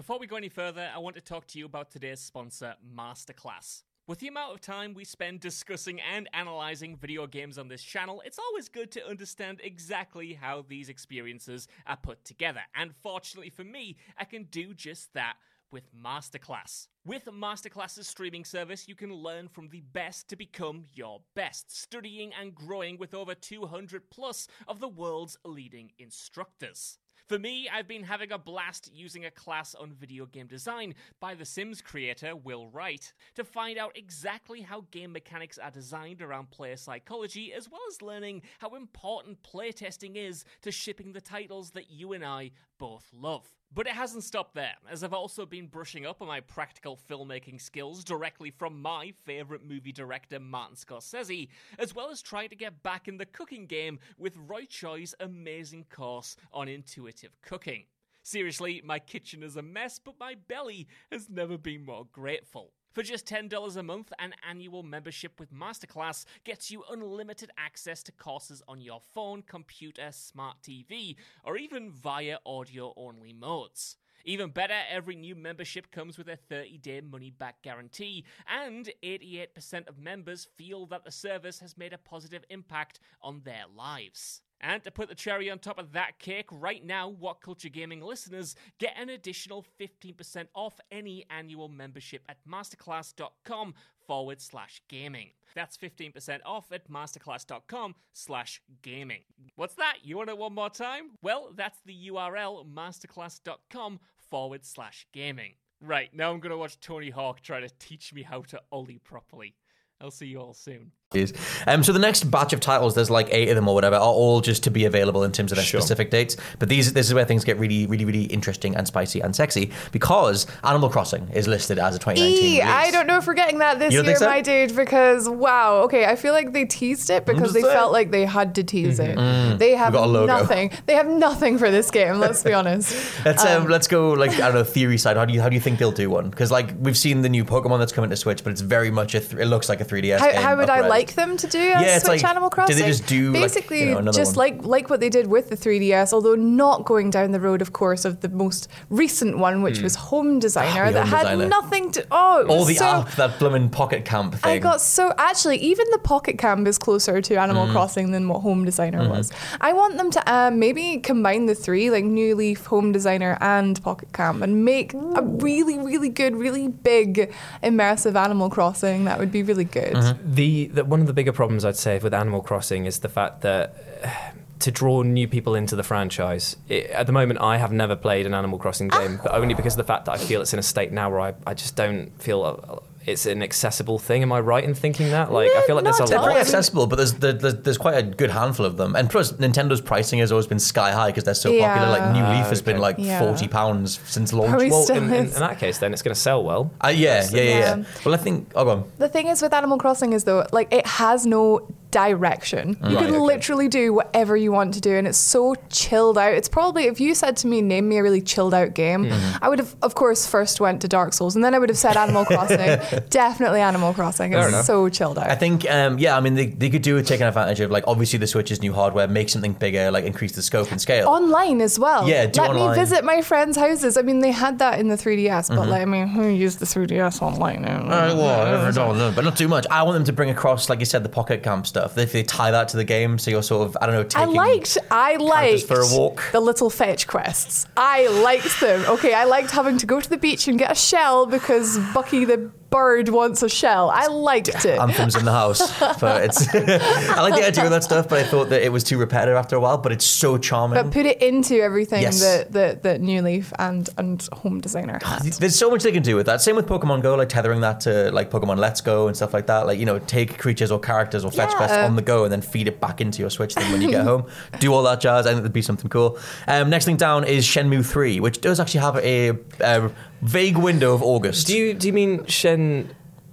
[SPEAKER 11] Before we go any further, I want to talk to you about today's sponsor, Masterclass. With the amount of time we spend discussing and analysing video games on this channel, it's always good to understand exactly how these experiences are put together. And fortunately for me, I can do just that with Masterclass. With Masterclass's streaming service, you can learn from the best to become your best, studying and growing with over two hundred plus of the world's leading instructors. For me, I've been having a blast using a class on video game design by The Sims creator Will Wright to find out exactly how game mechanics are designed around player psychology, as well as learning how important playtesting is to shipping the titles that you and I both love. But it hasn't stopped there, as I've also been brushing up on my practical filmmaking skills directly from my favourite movie director Martin Scorsese, as well as trying to get back in the cooking game with Roy Choi's amazing course on intuitive cooking. Seriously, my kitchen is a mess, but my belly has never been more grateful. For just ten dollars a month, an annual membership with Masterclass gets you unlimited access to courses on your phone, computer, smart T V, or even via audio-only modes. Even better, every new membership comes with a thirty-day money-back guarantee, and eighty-eight percent of members feel that the service has made a positive impact on their lives. And to put the cherry on top of that cake, right now, What Culture Gaming listeners get an additional fifteen percent off any annual membership at masterclass.com forward slash gaming. That's fifteen percent off at masterclass.com slash gaming. What's that? You want it one more time? Well, that's the U R L, masterclass.com forward slash gaming. Right, now I'm going to watch Tony Hawk try to teach me how to ollie properly. I'll see you all soon.
[SPEAKER 5] Um, so the next batch of titles, there's like eight of them or whatever, are all just to be available in terms of their
[SPEAKER 7] Sure.
[SPEAKER 5] specific dates. But these, this is where things get really, really, really interesting and spicy and sexy, because Animal Crossing is listed as a twenty nineteen
[SPEAKER 6] E,
[SPEAKER 5] release.
[SPEAKER 6] I don't know if we're getting that this
[SPEAKER 5] You don't
[SPEAKER 6] year,
[SPEAKER 5] think so?
[SPEAKER 6] my dude, because wow, okay, I feel like they teased it because they felt like they had to tease it.
[SPEAKER 5] Mm.
[SPEAKER 6] They have
[SPEAKER 5] We've got a logo.
[SPEAKER 6] nothing. They have nothing for this game. Let's be honest.
[SPEAKER 5] Let's um,
[SPEAKER 6] Um,
[SPEAKER 5] let's go like I don't know, theory side. How do you how do you think they'll do one? Because like we've seen the new Pokemon that's coming to Switch, but it's very much a th- it looks like a three D S
[SPEAKER 6] How,
[SPEAKER 5] game.
[SPEAKER 6] how would I
[SPEAKER 5] upres.
[SPEAKER 6] like them to do a
[SPEAKER 5] Yeah, it's
[SPEAKER 6] Switch
[SPEAKER 5] like,
[SPEAKER 6] Animal Crossing?
[SPEAKER 5] did they just do, like,
[SPEAKER 6] basically
[SPEAKER 5] you know, another
[SPEAKER 6] just
[SPEAKER 5] one?
[SPEAKER 6] like like what they did with the three D S, although not going down the road, of course, of the most recent one, which
[SPEAKER 5] Mm.
[SPEAKER 6] was Home Designer,
[SPEAKER 5] Ah, the
[SPEAKER 6] that
[SPEAKER 5] Home
[SPEAKER 6] had
[SPEAKER 5] Designer.
[SPEAKER 6] nothing to. Oh, it was
[SPEAKER 5] All the
[SPEAKER 6] so,
[SPEAKER 5] app, that blooming Pocket Camp thing.
[SPEAKER 6] I got so actually even the Pocket Camp is closer to Animal
[SPEAKER 5] Mm.
[SPEAKER 6] Crossing than what Home Designer
[SPEAKER 5] Mhm.
[SPEAKER 6] was. I want them to um, maybe combine the three, like New Leaf, Home Designer, and Pocket Camp, and make a really, really good, really big immersive Animal Crossing. That would be really good.
[SPEAKER 5] Mm-hmm.
[SPEAKER 7] The, the one of the bigger problems I'd say with Animal Crossing is the fact that uh, to draw new people into the franchise, it, at the moment I have never played an Animal Crossing game, but only because of the fact that I feel it's in a state now where I, I just don't feel uh, it's an accessible thing. Am I right in thinking that? Like, I feel like there's a
[SPEAKER 5] They're
[SPEAKER 7] lot.
[SPEAKER 5] very accessible, but there's, there's there's quite a good handful of them. And plus, Nintendo's pricing has always been sky high because they're so
[SPEAKER 6] Yeah.
[SPEAKER 5] popular. Like New
[SPEAKER 7] Ah,
[SPEAKER 5] Leaf has been
[SPEAKER 7] okay.
[SPEAKER 5] like
[SPEAKER 6] Yeah.
[SPEAKER 5] forty pounds since launch.
[SPEAKER 6] Probably
[SPEAKER 5] Well,
[SPEAKER 6] still
[SPEAKER 7] in, in, in
[SPEAKER 6] is.
[SPEAKER 7] that case, then it's going to sell well.
[SPEAKER 5] uh, yeah, yeah, yeah, yeah,
[SPEAKER 6] Yeah.
[SPEAKER 5] Well, I think. Oh, go on.
[SPEAKER 6] The thing is with Animal Crossing is though, like it has no direction. You
[SPEAKER 5] Right,
[SPEAKER 6] can
[SPEAKER 5] okay.
[SPEAKER 6] literally do whatever you want to do, and it's so chilled out. It's probably, if you said to me, name me a really chilled out game,
[SPEAKER 5] Mm-hmm.
[SPEAKER 6] I would have, of course, first went to Dark Souls, and then I would have said Animal Crossing. Definitely Animal Crossing.
[SPEAKER 5] Fair
[SPEAKER 6] It's
[SPEAKER 5] enough.
[SPEAKER 6] so chilled out.
[SPEAKER 5] I think, um, yeah, I mean, they, they could do it taking advantage of, like, obviously the Switch's new hardware, make something bigger, like, increase the scope and scale.
[SPEAKER 6] Online as well.
[SPEAKER 5] Yeah, do
[SPEAKER 6] Let
[SPEAKER 5] online.
[SPEAKER 6] me visit my friends' houses. I mean, they had that in the three D S, but
[SPEAKER 5] Mhm.
[SPEAKER 6] like, I mean, who used the three D S online?
[SPEAKER 5] Uh, well, no, no, but not too much. I want them to bring across, like you said, the Pocket Camp stuff. If they tie that to the game, so you're sort of, I don't know,
[SPEAKER 6] I
[SPEAKER 5] taking
[SPEAKER 6] liked, I liked
[SPEAKER 5] for a walk.
[SPEAKER 6] the little fetch quests. I liked them. Okay, I liked having to go to the beach and get a shell because Bucky the bird wants a shell. I liked it.
[SPEAKER 5] Anthems in the house, but it's. I like the idea of that stuff, but I thought that it was too repetitive after a while. But it's so charming.
[SPEAKER 6] But put it into everything
[SPEAKER 5] Yes.
[SPEAKER 6] that, that that New Leaf and and Home Designer had.
[SPEAKER 5] There's so much they can do with that. Same with Pokemon Go, like tethering that to like Pokemon Let's Go and stuff like that. Like, you know, take creatures or characters or fetch
[SPEAKER 6] Yeah.
[SPEAKER 5] quests on the go and then feed it back into your Switch thing when you get home. Do all that jazz. I think that'd be something cool. Um, next thing down is Shenmue three, which does actually have a, a vague window of August.
[SPEAKER 7] Do you do you mean Shen?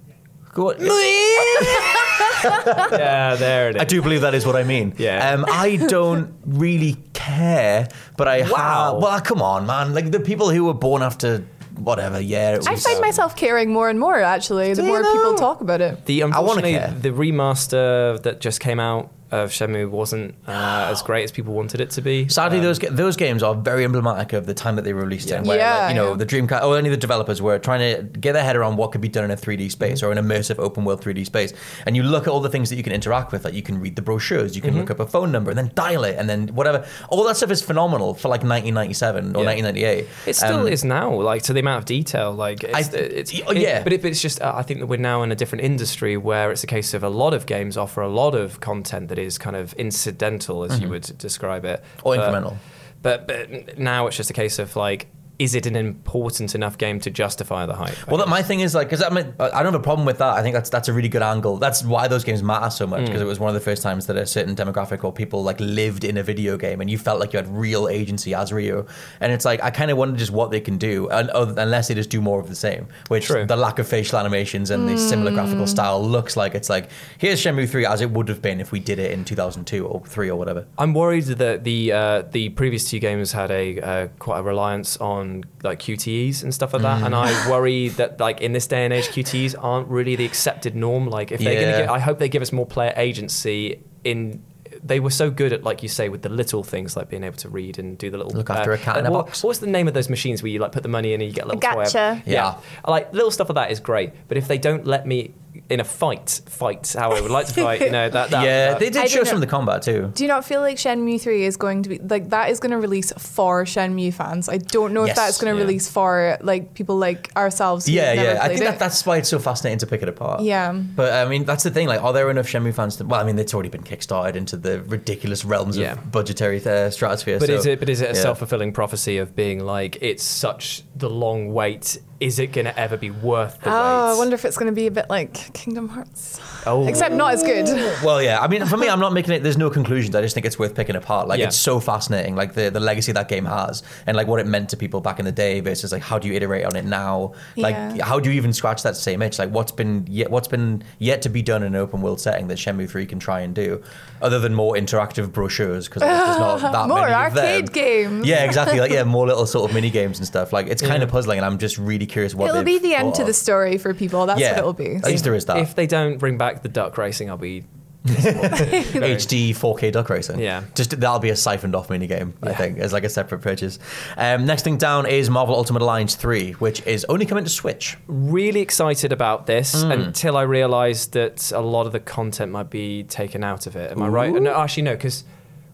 [SPEAKER 5] Go on.
[SPEAKER 7] Yeah, there it is.
[SPEAKER 5] I do believe that is what I mean.
[SPEAKER 7] Yeah.
[SPEAKER 5] Um, I don't really care, but I
[SPEAKER 7] Wow.
[SPEAKER 5] have. Well, come on, man. Like the people who were born after whatever year. It
[SPEAKER 6] I
[SPEAKER 5] was,
[SPEAKER 6] find myself caring more and more, actually, the
[SPEAKER 5] Do you
[SPEAKER 6] more
[SPEAKER 5] know?
[SPEAKER 6] people talk about it.
[SPEAKER 7] The
[SPEAKER 5] I wanna
[SPEAKER 7] unfortunately,
[SPEAKER 5] care.
[SPEAKER 7] the remaster that just came out of Shenmue wasn't uh, as great as people wanted it to be.
[SPEAKER 5] Sadly,
[SPEAKER 7] um,
[SPEAKER 5] those those games are very emblematic of the time that they were released
[SPEAKER 7] Yeah.
[SPEAKER 5] in, where
[SPEAKER 6] Yeah,
[SPEAKER 5] like, you know
[SPEAKER 6] yeah.
[SPEAKER 5] the Dreamcast or any of the developers were trying to get their head around what could be done in a three D space
[SPEAKER 7] Mm-hmm.
[SPEAKER 5] or an immersive open world three D space. And you look at all the things that you can interact with, like you can read the brochures, you can
[SPEAKER 7] Mm-hmm.
[SPEAKER 5] look up a phone number and then dial it, and then whatever. All that stuff is phenomenal for like nineteen ninety-seven or
[SPEAKER 7] Yeah.
[SPEAKER 5] nineteen ninety-eight.
[SPEAKER 7] It still
[SPEAKER 5] Um,
[SPEAKER 7] is now, like to the amount of detail. Like, it's,
[SPEAKER 5] I-
[SPEAKER 7] it's
[SPEAKER 5] oh, yeah.
[SPEAKER 7] it- but, it, but it's just, uh, I think that we're now in a different industry where it's a case of a lot of games offer a lot of content that is kind of incidental, as you would describe it,
[SPEAKER 5] Or
[SPEAKER 7] But-
[SPEAKER 5] incremental.
[SPEAKER 7] But but now it's just a case of like, is it an important enough game to justify the hype?
[SPEAKER 5] Well, that, my thing is like, because I mean, I don't have a problem with that. I think that's that's a really good angle. That's why those games matter so much, because it was one of the first times that a certain demographic or people like lived in a video game, and you felt like you had real agency as Ryo. And it's like I kind of wonder just what they can do, and, uh, unless they just do more of the same. Which
[SPEAKER 7] True.
[SPEAKER 5] the lack of facial animations and the similar graphical style looks like it's like here's Shenmue three as it would have been if we did it in two thousand two or three or whatever.
[SPEAKER 7] I'm worried that the uh, the previous two games had a uh, quite a reliance on like Q T Es and stuff like that, and I worry that like in this day and age, Q T Es aren't really the accepted norm. Like if they're
[SPEAKER 5] Yeah.
[SPEAKER 7] going to, I hope they give us more player agency. In they were so good at, like you say, with the little things like being able to read and do the little
[SPEAKER 5] Look after a cat in a
[SPEAKER 7] what,
[SPEAKER 5] box.
[SPEAKER 7] What's the name of those machines where you like put the money in and you get a little toy?
[SPEAKER 6] Gacha.
[SPEAKER 5] Yeah.
[SPEAKER 7] I like little stuff like that is great, but if they don't let me in a fight, fight how I would like to fight, you know that. that
[SPEAKER 5] yeah,
[SPEAKER 7] that,
[SPEAKER 5] they
[SPEAKER 6] I
[SPEAKER 5] did
[SPEAKER 6] don't
[SPEAKER 5] show some
[SPEAKER 6] know.
[SPEAKER 5] of the combat too.
[SPEAKER 6] Do you not feel like Shenmue three is going to be like that is going to release for Shenmue fans? I don't know
[SPEAKER 5] Yes,
[SPEAKER 6] if that's going to
[SPEAKER 7] yeah.
[SPEAKER 6] release for like people like ourselves. Who
[SPEAKER 5] Yeah,
[SPEAKER 6] have never
[SPEAKER 5] yeah. I
[SPEAKER 6] played
[SPEAKER 5] think
[SPEAKER 6] it.
[SPEAKER 5] that, that's why it's so fascinating to pick it apart.
[SPEAKER 6] Yeah.
[SPEAKER 5] But I mean, that's the thing. Like, are there enough Shenmue fans to? Well, I mean, it's already been kickstarted into the ridiculous realms
[SPEAKER 7] Yeah.
[SPEAKER 5] of budgetary uh, stratosphere.
[SPEAKER 7] But
[SPEAKER 5] so,
[SPEAKER 7] is it? But is it a
[SPEAKER 5] yeah.
[SPEAKER 7] self-fulfilling prophecy of being like it's such the long wait? Is it going to ever be worth the
[SPEAKER 6] Oh,
[SPEAKER 7] wait?
[SPEAKER 6] I wonder if it's going to be a bit like Kingdom Hearts,
[SPEAKER 7] Oh,
[SPEAKER 6] except not as good.
[SPEAKER 5] Well, yeah. I mean, for me, I'm not making it. There's no conclusions. I just think it's worth picking apart. Like,
[SPEAKER 7] Yeah.
[SPEAKER 5] it's so fascinating. Like the, the legacy that game has, and like what it meant to people back in the day versus like how do you iterate on it now? Like,
[SPEAKER 6] Yeah.
[SPEAKER 5] how do you even scratch that same itch? Like, what's been yet what's been yet to be done in an open world setting that Shenmue three can try and do, other than more interactive brochures? Because there's not that
[SPEAKER 6] More
[SPEAKER 5] many of
[SPEAKER 6] arcade
[SPEAKER 5] them.
[SPEAKER 6] games.
[SPEAKER 5] Yeah, exactly. Like, yeah, more little sort of mini games and stuff. Like, it's kind
[SPEAKER 7] Yeah.
[SPEAKER 5] of puzzling, and I'm just really curious what
[SPEAKER 6] It'll
[SPEAKER 5] they've
[SPEAKER 6] be the end
[SPEAKER 5] thought
[SPEAKER 6] to
[SPEAKER 5] of.
[SPEAKER 6] the story for people. That's
[SPEAKER 5] yeah,
[SPEAKER 6] what it'll be.
[SPEAKER 5] At least there is that.
[SPEAKER 7] if they don't bring back the duck racing, I'll be disappointed.
[SPEAKER 5] H D four K duck racing.
[SPEAKER 7] Yeah.
[SPEAKER 5] Just that'll be a siphoned off mini game, I
[SPEAKER 7] Yeah.
[SPEAKER 5] think, as like a separate purchase. Um, next thing down is Marvel Ultimate Alliance three, which is only coming to Switch.
[SPEAKER 7] Really excited about this
[SPEAKER 5] Hmm.
[SPEAKER 7] until I realised that a lot of the content might be taken out of it. Am I right? No, actually, no, because.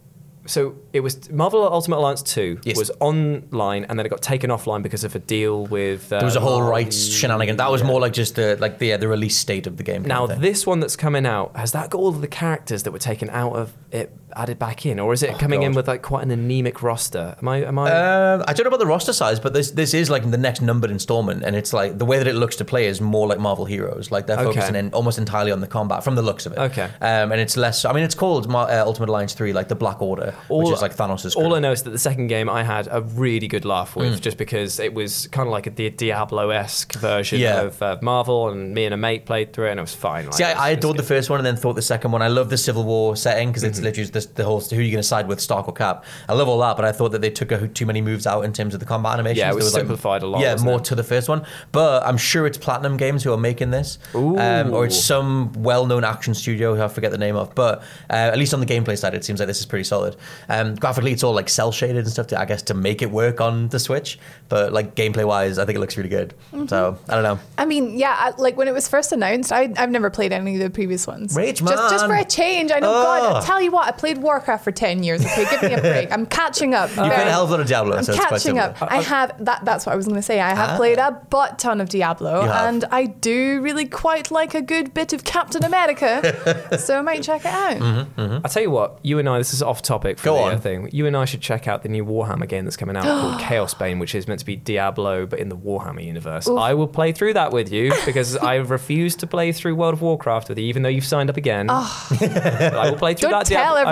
[SPEAKER 7] So it was Marvel Ultimate Alliance two
[SPEAKER 5] Yes.
[SPEAKER 7] was online, and then it got taken offline because of a deal with. Uh,
[SPEAKER 5] There was a whole
[SPEAKER 7] Marvel.
[SPEAKER 5] rights shenanigan. That was
[SPEAKER 7] Yeah.
[SPEAKER 5] more like just the like the the release state of the game. kind
[SPEAKER 7] Now
[SPEAKER 5] of thing.
[SPEAKER 7] this one that's coming out, has that got all of the characters that were taken out of it added back in, or is it coming in
[SPEAKER 5] God.
[SPEAKER 7] with like quite an anemic roster? Am I? Am I?
[SPEAKER 5] Um, I don't know about the roster size, but this this is like the next numbered installment, and it's like the way that it looks to play is more like Marvel Heroes. Like they're
[SPEAKER 7] Okay.
[SPEAKER 5] focusing in almost entirely on the combat from the looks of it.
[SPEAKER 7] Okay.
[SPEAKER 5] Um, and it's less. I mean, it's called Mar- uh, Ultimate Alliance three, like the Black Order, which is like Thanos'
[SPEAKER 7] All
[SPEAKER 5] crew.
[SPEAKER 7] I know is that the second game I had a really good laugh with,
[SPEAKER 5] Mm.
[SPEAKER 7] just because it was kind of like a Di- Diablo-esque version
[SPEAKER 5] Yeah.
[SPEAKER 7] of uh, Marvel, and me and a mate played through it, and it was fine. Like,
[SPEAKER 5] See,
[SPEAKER 7] it was-
[SPEAKER 5] I, I
[SPEAKER 7] it was
[SPEAKER 5] adored the
[SPEAKER 7] good.
[SPEAKER 5] first one and then thought the second one. I love the Civil War setting because
[SPEAKER 7] Mm-hmm.
[SPEAKER 5] it's literally just the, the whole who are you going to side with, Stark or Cap. I love all that, but I thought that they took a, too many moves out in terms of the combat animations.
[SPEAKER 7] Yeah, it was
[SPEAKER 5] There like-
[SPEAKER 7] simplified a lot,
[SPEAKER 5] Yeah,
[SPEAKER 7] wasn't
[SPEAKER 5] more
[SPEAKER 7] it?
[SPEAKER 5] to the first one. But I'm sure it's Platinum Games who are making this, um, or it's
[SPEAKER 7] Ooh.
[SPEAKER 5] some well-known action studio who I forget the name of. But uh, at least on the gameplay side, it seems like this is pretty solid. Um, graphically, it's all like cell shaded and stuff, to, I guess, to make it work on the Switch. But like gameplay-wise, I think it looks really good.
[SPEAKER 6] Mm-hmm.
[SPEAKER 5] So I don't know.
[SPEAKER 6] I mean, yeah, I- like when it was first announced, I, I've never played any of the previous ones.
[SPEAKER 5] Rage
[SPEAKER 6] just, just for
[SPEAKER 5] man.
[SPEAKER 6] a change. I know,
[SPEAKER 5] Oh.
[SPEAKER 6] God, I tell you what, I played Warcraft for ten years. Okay, give me a break. I'm catching up.
[SPEAKER 5] You played a hell of a lot of Diablo,
[SPEAKER 6] I'm
[SPEAKER 5] so it's quite
[SPEAKER 6] catching
[SPEAKER 5] similar.
[SPEAKER 6] up. I have that. That's what I was going to say. I have
[SPEAKER 5] Ah.
[SPEAKER 6] played a butt ton of Diablo,
[SPEAKER 5] You have.
[SPEAKER 6] and I do really quite like a good bit of Captain America. So I might check it out.
[SPEAKER 5] Mm-hmm.
[SPEAKER 7] I'll tell you what, you and I, this is off topic for
[SPEAKER 5] Go
[SPEAKER 7] the
[SPEAKER 5] on.
[SPEAKER 7] uh, thing. You and I should check out the new Warhammer game that's coming out called Chaos Bane, which is meant to be Diablo, but in the Warhammer universe.
[SPEAKER 6] Oof.
[SPEAKER 7] I will play through that with you because I refuse to play through World of Warcraft with you, even though you've signed up again. I will play through
[SPEAKER 6] Don't
[SPEAKER 7] that. Diablo.
[SPEAKER 6] tell
[SPEAKER 7] I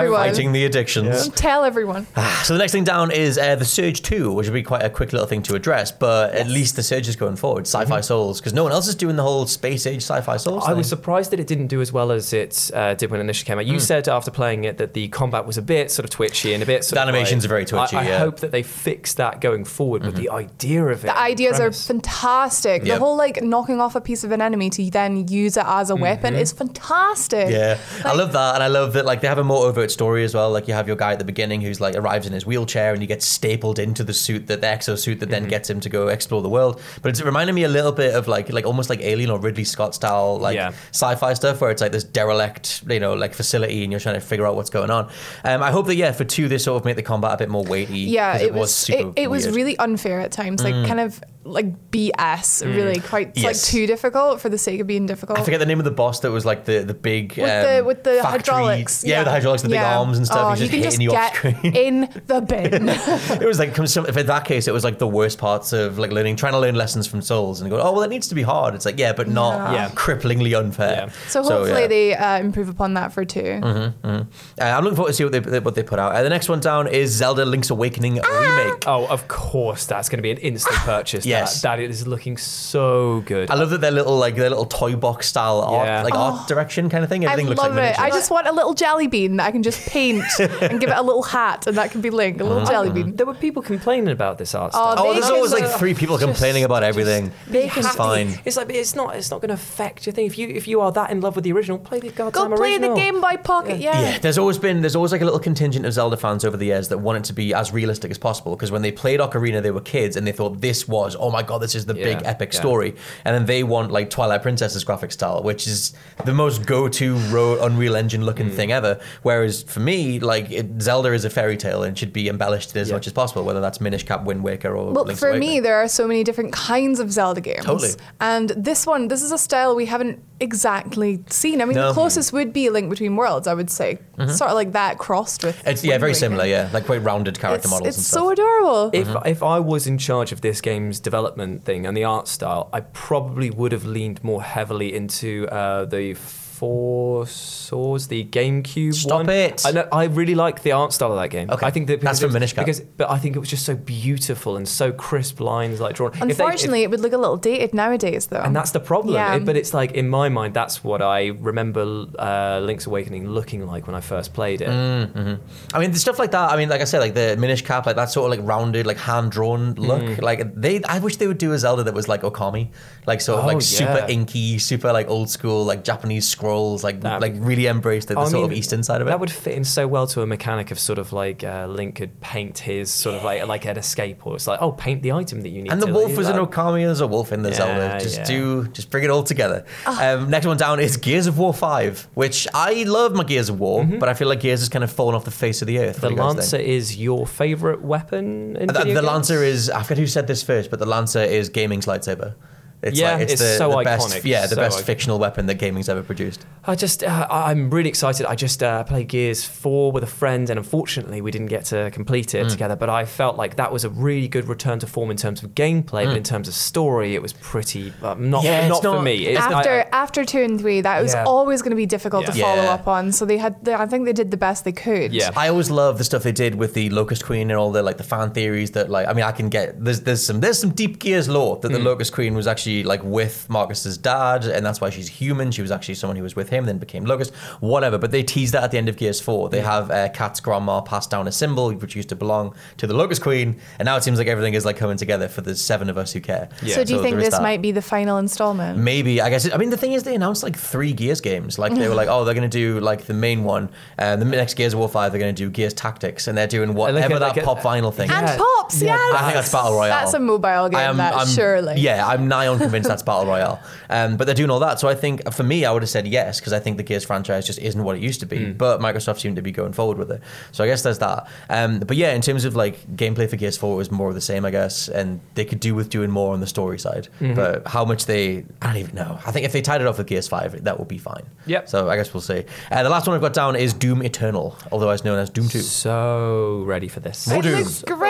[SPEAKER 6] everyone.
[SPEAKER 5] Fighting the addictions.
[SPEAKER 6] Tell everyone.
[SPEAKER 5] So the next thing down is uh, the Surge two, which would be quite a quick little thing to address, but yes. at least the Surge is going forward. Sci-Fi mm-hmm. Souls, because no one else is doing the whole space age Sci-Fi Souls
[SPEAKER 7] I
[SPEAKER 5] thing.
[SPEAKER 7] was surprised that it didn't do as well as it uh, did when it initially came out. You mm. said after playing it that the combat was a bit sort of twitchy and a bit sort
[SPEAKER 5] the
[SPEAKER 7] of
[SPEAKER 5] animations
[SPEAKER 7] like,
[SPEAKER 5] are very twitchy.
[SPEAKER 7] I, I
[SPEAKER 5] yeah.
[SPEAKER 7] hope that they fix that going forward, but mm-hmm. the idea of it.
[SPEAKER 6] The ideas
[SPEAKER 7] premise.
[SPEAKER 6] are fantastic. Yep. The whole like knocking off a piece of an enemy to then use it as a mm-hmm. weapon is fantastic.
[SPEAKER 5] Yeah,
[SPEAKER 6] like,
[SPEAKER 5] I love that, and I love that like they have a more overt story as well. Like you have your guy at the beginning who's like arrives in his wheelchair and he gets stapled into the suit, that the exosuit that mm-hmm. then gets him to go explore the world. But it's reminding me a little bit of like like almost like Alien or Ridley Scott style like yeah. sci-fi stuff where it's like this derelict, you know, like facility and you're trying to figure out what's going on. Um, I hope that yeah, for two they sort of make the combat a bit more weighty.
[SPEAKER 6] Yeah, it,
[SPEAKER 5] it was,
[SPEAKER 6] was
[SPEAKER 5] super
[SPEAKER 6] it, it was
[SPEAKER 5] weird.
[SPEAKER 6] really unfair at times, like mm. kind of like B S, mm. really quite it's
[SPEAKER 5] yes.
[SPEAKER 6] like too difficult for the sake of being difficult.
[SPEAKER 5] I forget the name of the boss that was like the the big
[SPEAKER 6] with
[SPEAKER 5] um,
[SPEAKER 6] the with the
[SPEAKER 5] factory,
[SPEAKER 6] hydraulics.
[SPEAKER 5] Yeah,
[SPEAKER 6] yeah,
[SPEAKER 5] the hydraulics, the big
[SPEAKER 6] yeah.
[SPEAKER 5] arms and stuff.
[SPEAKER 6] Oh,
[SPEAKER 5] He's
[SPEAKER 6] you
[SPEAKER 5] just
[SPEAKER 6] can
[SPEAKER 5] hitting
[SPEAKER 6] just
[SPEAKER 5] you
[SPEAKER 6] get
[SPEAKER 5] off screen.
[SPEAKER 6] in the bin.
[SPEAKER 5] It was like in that case, it was like the worst parts of like learning, trying to learn lessons from Souls, and go, oh well, it needs to be hard. It's like yeah, but not
[SPEAKER 6] yeah.
[SPEAKER 5] cripplingly unfair.
[SPEAKER 7] Yeah.
[SPEAKER 6] So hopefully
[SPEAKER 5] so, yeah.
[SPEAKER 6] they uh, improve upon that for two.
[SPEAKER 5] Mm-hmm, mm-hmm. Uh, I'm looking forward to see what they what they put out. Uh, the next one down is Zelda Link's Awakening
[SPEAKER 6] ah!
[SPEAKER 5] remake.
[SPEAKER 7] Oh, of course, that's going to be an instant purchase.
[SPEAKER 5] Yes,
[SPEAKER 7] that, that is looking so good.
[SPEAKER 5] I love that their little like their little toy box style art,
[SPEAKER 7] yeah.
[SPEAKER 5] like
[SPEAKER 6] oh,
[SPEAKER 5] art direction kind of thing. Everything
[SPEAKER 6] I
[SPEAKER 5] looks
[SPEAKER 6] love
[SPEAKER 5] like
[SPEAKER 6] it. I just want a little jelly bean that I can just paint and give it a little hat, and that can be Link, a little
[SPEAKER 5] mm-hmm.
[SPEAKER 6] jelly bean.
[SPEAKER 7] There were people complaining about this art
[SPEAKER 6] Oh,
[SPEAKER 7] style.
[SPEAKER 5] Oh, there's
[SPEAKER 6] can-
[SPEAKER 5] always like three people complaining about everything.
[SPEAKER 7] They can
[SPEAKER 5] It's fine.
[SPEAKER 7] It's like it's not. It's not going to affect your thing. If you if you are that in love with the original, play the goddamn
[SPEAKER 6] Go play
[SPEAKER 7] original.
[SPEAKER 6] the Game Boy Pocket, yeah.
[SPEAKER 5] Yeah, there's always been there's always like a little contingent of Zelda fans over the years that want it to be as realistic as possible, because when they played Ocarina they were kids and they thought this was oh my god, this is the
[SPEAKER 7] Yeah,
[SPEAKER 5] big epic
[SPEAKER 7] yeah.
[SPEAKER 5] story, and then they want like Twilight Princess's graphic style, which is the most go-to raw Unreal Engine looking mm. thing ever, whereas for me like it, Zelda is a fairy tale and should be embellished as
[SPEAKER 7] yeah.
[SPEAKER 5] much as possible, whether that's Minish Cap, Wind Waker or
[SPEAKER 6] Well,
[SPEAKER 5] Link's
[SPEAKER 6] for
[SPEAKER 5] Awakening.
[SPEAKER 6] me, there are so many different kinds of Zelda games.
[SPEAKER 5] Totally.
[SPEAKER 6] And this one, this is a style we haven't exactly seen. I mean,
[SPEAKER 5] No.
[SPEAKER 6] the closest would be Link Between Worlds, I would say.
[SPEAKER 5] Mm-hmm.
[SPEAKER 6] Sort of like that crossed with
[SPEAKER 5] It's yeah,
[SPEAKER 6] Wind
[SPEAKER 5] very
[SPEAKER 6] Waker.
[SPEAKER 5] similar, yeah, like quite rounded character
[SPEAKER 6] It's,
[SPEAKER 5] models
[SPEAKER 6] it's
[SPEAKER 5] and
[SPEAKER 6] so
[SPEAKER 5] stuff.
[SPEAKER 6] adorable.
[SPEAKER 7] If if I was in charge of this game's development thing and the art style, I probably would have leaned more heavily into uh, the Four Swords, the GameCube
[SPEAKER 5] Stop
[SPEAKER 7] one.
[SPEAKER 5] it.
[SPEAKER 7] I know, I really like the art style of that game.
[SPEAKER 5] Okay.
[SPEAKER 7] I think that
[SPEAKER 5] That's
[SPEAKER 7] because
[SPEAKER 5] from
[SPEAKER 7] it was-
[SPEAKER 5] Minish Cap.
[SPEAKER 7] because, but I think it was just so beautiful and so crisp lines like drawn. If they- if-
[SPEAKER 6] Unfortunately, it would look a little dated nowadays, though.
[SPEAKER 7] and that's the problem.
[SPEAKER 6] Yeah.
[SPEAKER 7] It- but it's like, in my mind, that's what I remember uh, Link's Awakening looking like when I first played it.
[SPEAKER 5] Mm-hmm. I mean, the stuff like that. I mean, like I said, like the Minish Cap, like that sort of like rounded, like hand drawn look.
[SPEAKER 7] Mm.
[SPEAKER 5] Like they, I wish they would do a Zelda that was like Okami, like sort of
[SPEAKER 7] Oh,
[SPEAKER 5] like
[SPEAKER 7] yeah.
[SPEAKER 5] super inky, super like old school, like Japanese scrolls, like
[SPEAKER 7] That-
[SPEAKER 5] like really embrace the, the
[SPEAKER 7] I
[SPEAKER 5] sort
[SPEAKER 7] mean,
[SPEAKER 5] of Eastern side of it.
[SPEAKER 7] That would fit in so well to a mechanic of sort of like uh, Link could paint his sort of like like an escape, or it's like, oh, paint the item that you need.
[SPEAKER 5] And the
[SPEAKER 7] to,
[SPEAKER 5] wolf
[SPEAKER 7] like,
[SPEAKER 5] was in
[SPEAKER 7] like-
[SPEAKER 5] Okami, there's a wolf in the
[SPEAKER 7] Yeah,
[SPEAKER 5] Zelda. Just
[SPEAKER 7] yeah.
[SPEAKER 5] do, just bring it all together.
[SPEAKER 6] Ah.
[SPEAKER 5] Um, next one down is Gears of War five, which I love my Gears of War,
[SPEAKER 7] Mhm.
[SPEAKER 5] but I feel like Gears has kind of fallen off the face of the earth.
[SPEAKER 7] The
[SPEAKER 5] What do you guys
[SPEAKER 7] Lancer
[SPEAKER 5] think?
[SPEAKER 7] is your favourite weapon in
[SPEAKER 5] The,
[SPEAKER 7] video
[SPEAKER 5] the
[SPEAKER 7] games?
[SPEAKER 5] Lancer is, I forget who said this first, but the Lancer is gaming's lightsaber. It's
[SPEAKER 7] Yeah,
[SPEAKER 5] like, it's,
[SPEAKER 7] it's
[SPEAKER 5] the,
[SPEAKER 7] so
[SPEAKER 5] the best,
[SPEAKER 7] iconic,
[SPEAKER 5] yeah, the
[SPEAKER 7] so
[SPEAKER 5] best
[SPEAKER 7] iconic.
[SPEAKER 5] fictional weapon that gaming's ever produced.
[SPEAKER 7] I just, uh, I'm really excited. I just uh, played Gears four with a friend, and unfortunately we didn't get to complete it
[SPEAKER 5] Mm.
[SPEAKER 7] together, but I felt like that was a really good return to form in terms of gameplay,
[SPEAKER 5] Mm.
[SPEAKER 7] but in terms of story, it was pretty, uh, not,
[SPEAKER 5] Yeah, it's
[SPEAKER 7] not for
[SPEAKER 5] not-
[SPEAKER 7] me. It's,
[SPEAKER 6] after
[SPEAKER 7] I-
[SPEAKER 6] after two and three, that was
[SPEAKER 7] Yeah.
[SPEAKER 6] always going to be difficult to
[SPEAKER 7] Yeah.
[SPEAKER 6] follow
[SPEAKER 5] Yeah.
[SPEAKER 6] up on. So they had, they, I think they did the best they could.
[SPEAKER 7] Yeah.
[SPEAKER 5] I always love the stuff they did with the Locust Queen and all the like the fan theories that like I mean I can get there's there's some there's some deep Gears lore that the
[SPEAKER 7] Mm.
[SPEAKER 5] Locust Queen was actually like with Marcus's dad, and that's why she's human. She was actually someone who was with him, then became Locust, whatever. But they teased that at the end of Gears four. They have uh, Kat's grandma pass down a symbol which used to belong to the Locust Queen, and now it seems like everything is like coming together for the seven of us who care.
[SPEAKER 7] Yeah.
[SPEAKER 6] So do you think
[SPEAKER 5] there is
[SPEAKER 6] this
[SPEAKER 5] that.
[SPEAKER 6] might be the final installment?
[SPEAKER 5] Maybe, I guess. It, I mean, the thing is, they announced like three Gears games. Like they were like, oh, they're going to do like the main one, and the next Gears of War five, they're going to do Gears Tactics, and they're doing whatever
[SPEAKER 7] at-
[SPEAKER 5] that
[SPEAKER 7] look at-
[SPEAKER 5] pop vinyl thing.
[SPEAKER 6] And
[SPEAKER 5] is.
[SPEAKER 6] Pops,
[SPEAKER 7] Yeah.
[SPEAKER 6] yes.
[SPEAKER 5] I think that's Battle Royale.
[SPEAKER 6] That's a mobile game,
[SPEAKER 5] I am,
[SPEAKER 6] that,
[SPEAKER 5] I'm-
[SPEAKER 6] surely.
[SPEAKER 5] Yeah, I'm nigh on convinced that's Battle Royale. Um, but they're doing all that, so I think for me, I would have said yes because I think the Gears franchise just isn't what it used to be.
[SPEAKER 7] Mm.
[SPEAKER 5] But Microsoft seemed to be going forward with it, so I guess there's that. Um, but yeah, in terms of like gameplay for Gears four, it was more of the same, I guess, and they could do with doing more on the story side.
[SPEAKER 7] Mhm.
[SPEAKER 5] But how much they, I don't even know. I think if they tied it off with Gears five, that would be fine.
[SPEAKER 7] Yep.
[SPEAKER 5] So I guess we'll see. Uh, the last one I've got down is Doom Eternal, otherwise known as Doom two.
[SPEAKER 7] So ready for this.
[SPEAKER 5] More
[SPEAKER 6] It
[SPEAKER 5] Doom.
[SPEAKER 6] looks great.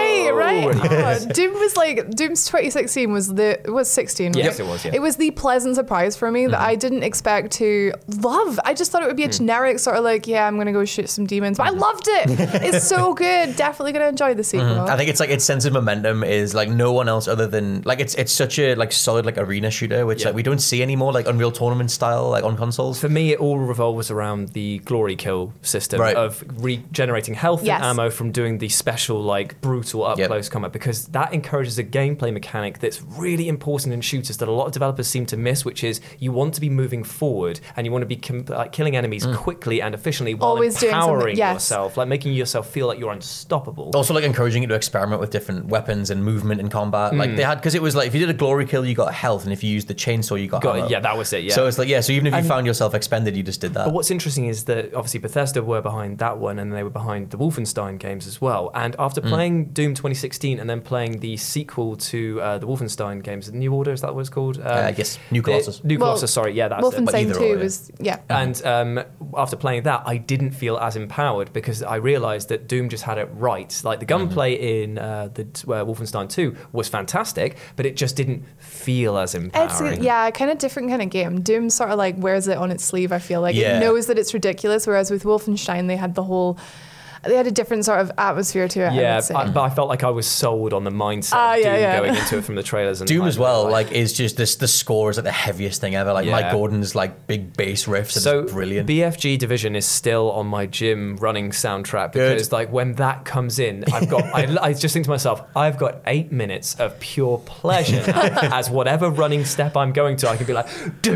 [SPEAKER 6] right, right. Oh, Doom was like Doom's twenty sixteen was the it was sixteen. Right?
[SPEAKER 7] Yes, it was. Yeah.
[SPEAKER 6] It was the pleasant surprise for me that
[SPEAKER 7] Mm-hmm.
[SPEAKER 6] I didn't expect to love. I just thought it would be a
[SPEAKER 7] Mm.
[SPEAKER 6] generic sort of like, yeah, I'm gonna go shoot some demons, but I loved it. It's so good. Definitely gonna enjoy the sequel.
[SPEAKER 5] Mhm. I think it's like its sense of momentum is like no one else other than like it's it's such a like solid like arena shooter, which
[SPEAKER 7] Yeah.
[SPEAKER 5] like we don't see anymore like Unreal Tournament style like on consoles.
[SPEAKER 7] For me, it all revolves around the glory kill system
[SPEAKER 5] Right.
[SPEAKER 7] of regenerating health
[SPEAKER 6] Yes.
[SPEAKER 7] and ammo from doing the special, like, brutal up
[SPEAKER 5] Yep.
[SPEAKER 7] close combat, because that encourages a gameplay mechanic that's really important in shooters that a lot of developers seem to miss, which is you want to be moving forward and you want to be com- like, killing enemies quickly and efficiently while
[SPEAKER 6] Always doing something-
[SPEAKER 7] empowering
[SPEAKER 6] yes.
[SPEAKER 7] yourself, like making yourself feel like you're unstoppable.
[SPEAKER 5] Also, like encouraging you to experiment with different weapons and movement in combat. Like
[SPEAKER 7] Mm.
[SPEAKER 5] they had, because it was like if you did a glory kill, you got health, and if you used the chainsaw, you got,
[SPEAKER 7] Got it.
[SPEAKER 5] ammo.
[SPEAKER 7] Yeah, that was it, yeah.
[SPEAKER 5] So it's like yeah. So even if you
[SPEAKER 7] And-
[SPEAKER 5] found yourself expended, you just did that.
[SPEAKER 7] But what's interesting is that obviously Bethesda were behind that one, and they were behind the Wolfenstein games as well. And after
[SPEAKER 5] Mm.
[SPEAKER 7] playing Doom twenty sixteen and then playing the sequel to uh, the Wolfenstein games, New Order, is that what it's called? Um,
[SPEAKER 5] Uh, yes, New Colossus.
[SPEAKER 7] New
[SPEAKER 6] Well,
[SPEAKER 7] Colossus, sorry, yeah, that's it.
[SPEAKER 6] Wolfenstein
[SPEAKER 5] either
[SPEAKER 6] two
[SPEAKER 5] or, yeah.
[SPEAKER 6] was yeah.
[SPEAKER 7] And um, after playing that, I didn't feel as empowered because I realised that Doom just had it right. Like the gunplay in uh, the uh, Wolfenstein two was fantastic, but it just didn't feel as
[SPEAKER 6] It's
[SPEAKER 7] empowering.
[SPEAKER 6] a, yeah, kind of different kind of game. Doom sort of like wears it on its sleeve. I feel like
[SPEAKER 5] Yeah.
[SPEAKER 6] it knows that it's ridiculous, whereas with Wolfenstein they had the whole, they had a different sort of atmosphere to it. I
[SPEAKER 7] Yeah,
[SPEAKER 6] would say.
[SPEAKER 7] I, but I felt like I was sold on the mindset
[SPEAKER 6] Ah,
[SPEAKER 7] of
[SPEAKER 6] yeah,
[SPEAKER 7] Doom
[SPEAKER 6] yeah.
[SPEAKER 7] going into it from the trailers. And
[SPEAKER 5] Doom
[SPEAKER 7] like,
[SPEAKER 5] as well,
[SPEAKER 7] like-
[SPEAKER 5] like is just this. The score is like the heaviest thing ever. Like
[SPEAKER 7] Yeah.
[SPEAKER 5] Mike Gordon's like big bass riffs. Are
[SPEAKER 7] So
[SPEAKER 5] just brilliant.
[SPEAKER 7] B F G Division is still on my gym running soundtrack
[SPEAKER 5] Good.
[SPEAKER 7] because like when that comes in, I've got I, I just think to myself, I've got eight minutes of pure pleasure now, as whatever running step I'm going to, I can be like,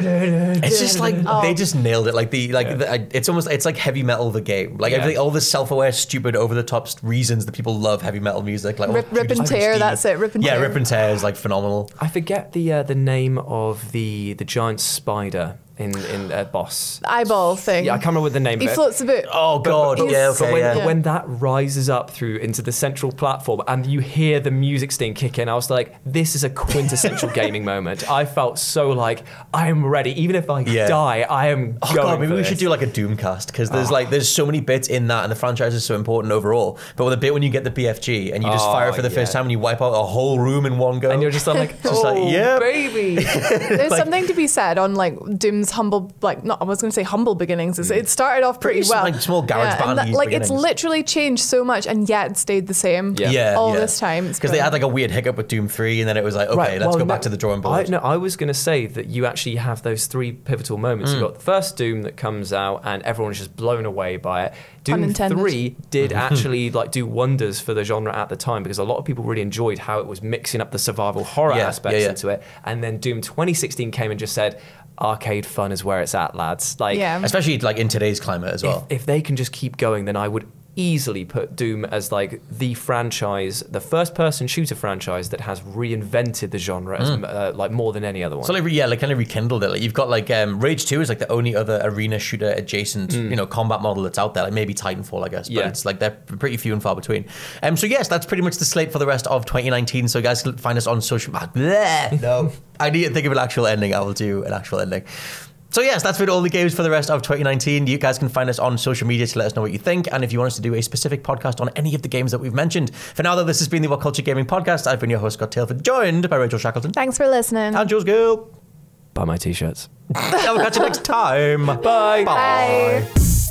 [SPEAKER 5] It's just like
[SPEAKER 6] Oh.
[SPEAKER 5] they just nailed it. Like the like the, I- it's almost it's like heavy metal the game. Like
[SPEAKER 7] Yeah.
[SPEAKER 5] everything, all the self-aware, stupid, over-the-top reasons that people love heavy metal music. Like
[SPEAKER 6] Rip-
[SPEAKER 5] oh,
[SPEAKER 6] Rip and
[SPEAKER 5] Judas
[SPEAKER 6] Tear,
[SPEAKER 5] Priest.
[SPEAKER 6] that's it, Rip and
[SPEAKER 5] yeah,
[SPEAKER 6] Tear.
[SPEAKER 5] Rip and Tear is like phenomenal.
[SPEAKER 7] I forget the uh, the name of the the giant spider in in uh, boss.
[SPEAKER 6] eyeball thing.
[SPEAKER 7] Yeah, I can't remember what the name
[SPEAKER 6] He
[SPEAKER 7] of it.
[SPEAKER 6] floats a bit.
[SPEAKER 5] Oh god,
[SPEAKER 6] but-
[SPEAKER 5] yeah,
[SPEAKER 6] But
[SPEAKER 5] okay,
[SPEAKER 7] when,
[SPEAKER 5] yeah.
[SPEAKER 7] when that rises up through into the central platform and you hear the music sting kick in, I was like, this is a quintessential gaming moment. I felt so like, I am ready. Even if I
[SPEAKER 5] Yeah.
[SPEAKER 7] die, I am
[SPEAKER 5] Oh
[SPEAKER 7] going
[SPEAKER 5] god, maybe
[SPEAKER 7] for
[SPEAKER 5] we
[SPEAKER 7] this.
[SPEAKER 5] should do like a Doomcast because there's
[SPEAKER 7] Oh.
[SPEAKER 5] like there's so many bits in that, and the franchise is so important overall. But with the bit when you get the B F G and you just
[SPEAKER 7] Oh,
[SPEAKER 5] fire it for the first
[SPEAKER 7] yeah.
[SPEAKER 5] time and you wipe out a whole room in one go,
[SPEAKER 7] And you're just like,
[SPEAKER 5] Just like,
[SPEAKER 7] oh,
[SPEAKER 5] yep.
[SPEAKER 7] baby.
[SPEAKER 6] There's
[SPEAKER 5] like-
[SPEAKER 6] something to be said on like Doom's humble, like not I was going to say humble beginnings. It's- It started off pretty,
[SPEAKER 5] Pretty
[SPEAKER 6] well,
[SPEAKER 5] like small garage
[SPEAKER 6] and
[SPEAKER 5] band-y
[SPEAKER 6] that- like it's
[SPEAKER 5] beginnings.
[SPEAKER 6] literally changed so much and yet stayed the same.
[SPEAKER 7] Yeah.
[SPEAKER 5] yeah,
[SPEAKER 6] all
[SPEAKER 5] yeah.
[SPEAKER 6] this time. It's
[SPEAKER 5] because they had
[SPEAKER 6] brilliant.
[SPEAKER 5] like a weird hiccup with Doom three, and then it was like, okay, let's
[SPEAKER 7] well,
[SPEAKER 5] go
[SPEAKER 7] no,
[SPEAKER 5] back to the drawing board.
[SPEAKER 7] I, no, I was going to say that you actually have those three pivotal moments.
[SPEAKER 5] Mm.
[SPEAKER 7] You've got the first Doom that comes out, and everyone is just blown away by it.
[SPEAKER 6] Pun
[SPEAKER 7] Doom
[SPEAKER 6] intended.
[SPEAKER 7] three did actually like do wonders for the genre at the time because a lot of people really enjoyed how it was mixing up the survival horror
[SPEAKER 5] Yeah,
[SPEAKER 7] aspects
[SPEAKER 5] yeah, yeah.
[SPEAKER 7] into it. And then Doom twenty sixteen came and just said, arcade fun is where it's at, lads. Like,
[SPEAKER 6] Yeah.
[SPEAKER 5] Especially like in today's climate as well.
[SPEAKER 7] if, if they can just keep going, then I would easily put Doom as like the franchise, the first person shooter franchise that has reinvented the genre as uh, like more than any other one.
[SPEAKER 5] So like, yeah, like kind of rekindled it. Like you've got like um, Rage two is like the only other arena shooter adjacent, you know, combat model that's out there. Like maybe Titanfall, I guess, but
[SPEAKER 7] Yeah.
[SPEAKER 5] it's like they're pretty few and far between. Um, so yes, that's pretty much the slate for the rest of twenty nineteen. So guys can find us on social. Ah, bleh, no, I need to think of an actual ending. I will do an actual ending. So yes, that's been all the games for the rest of twenty nineteen. You guys can find us on social media to let us know what you think, and if you want us to do a specific podcast on any of the games that we've mentioned. For now, though, this has been the What Culture Gaming Podcast. I've been your host, Scott Tailford, joined by Rachel Shackleton
[SPEAKER 6] Thanks for listening.
[SPEAKER 5] and Jules Gill.
[SPEAKER 7] Buy my t-shirts.
[SPEAKER 5] And we'll catch you next time. Bye.
[SPEAKER 6] Bye.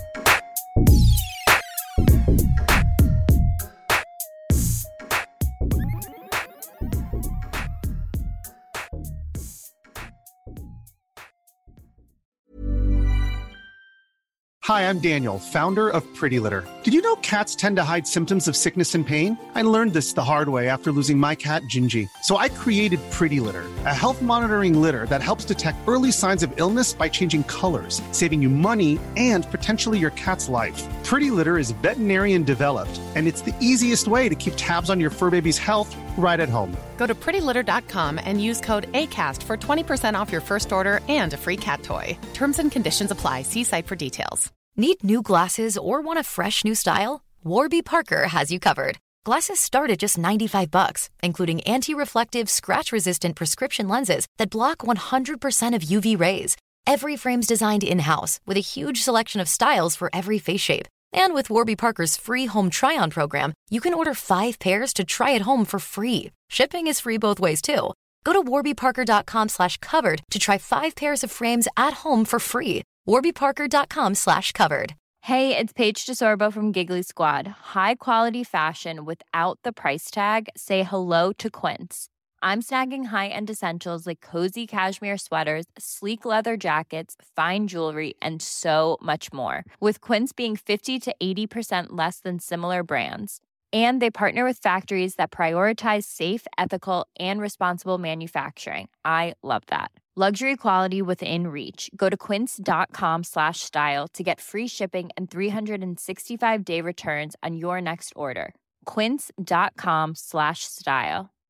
[SPEAKER 3] Hi, I'm Daniel, founder of Pretty Litter. Did you know cats tend to hide symptoms of sickness and pain? I learned this the hard way after losing my cat, Gingy. So I created Pretty Litter, a health monitoring litter that helps detect early signs of illness by changing colors, saving you money and potentially your cat's life. Pretty Litter is veterinarian developed, and it's the easiest way to keep tabs on your fur baby's health right at home.
[SPEAKER 4] Go to pretty litter dot com and use code ACAST for twenty percent off your first order and a free cat toy. Terms and conditions apply. See site for details.
[SPEAKER 12] Need new glasses or want a fresh new style? Warby Parker has you covered. Glasses start at just ninety-five bucks, including anti-reflective, scratch-resistant prescription lenses that block one hundred percent of U V rays. Every frame's designed in-house with a huge selection of styles for every face shape. And with Warby Parker's free home try-on program, you can order five pairs to try at home for free. Shipping is free both ways, too. Go to warbyparker.com slash covered to try five pairs of frames at home for free. warbyparker.com slash covered.
[SPEAKER 13] Hey, it's Paige DeSorbo from Giggly Squad. High quality fashion without the price tag. Say hello to Quince. I'm snagging high-end essentials like cozy cashmere sweaters, sleek leather jackets, fine jewelry, and so much more. With Quince being fifty to eighty percent less than similar brands. And they partner with factories that prioritize safe, ethical, and responsible manufacturing. I love that. Luxury quality within reach. Go to quince.com slash style to get free shipping and three sixty-five day returns on your next order. Quince.com slash style.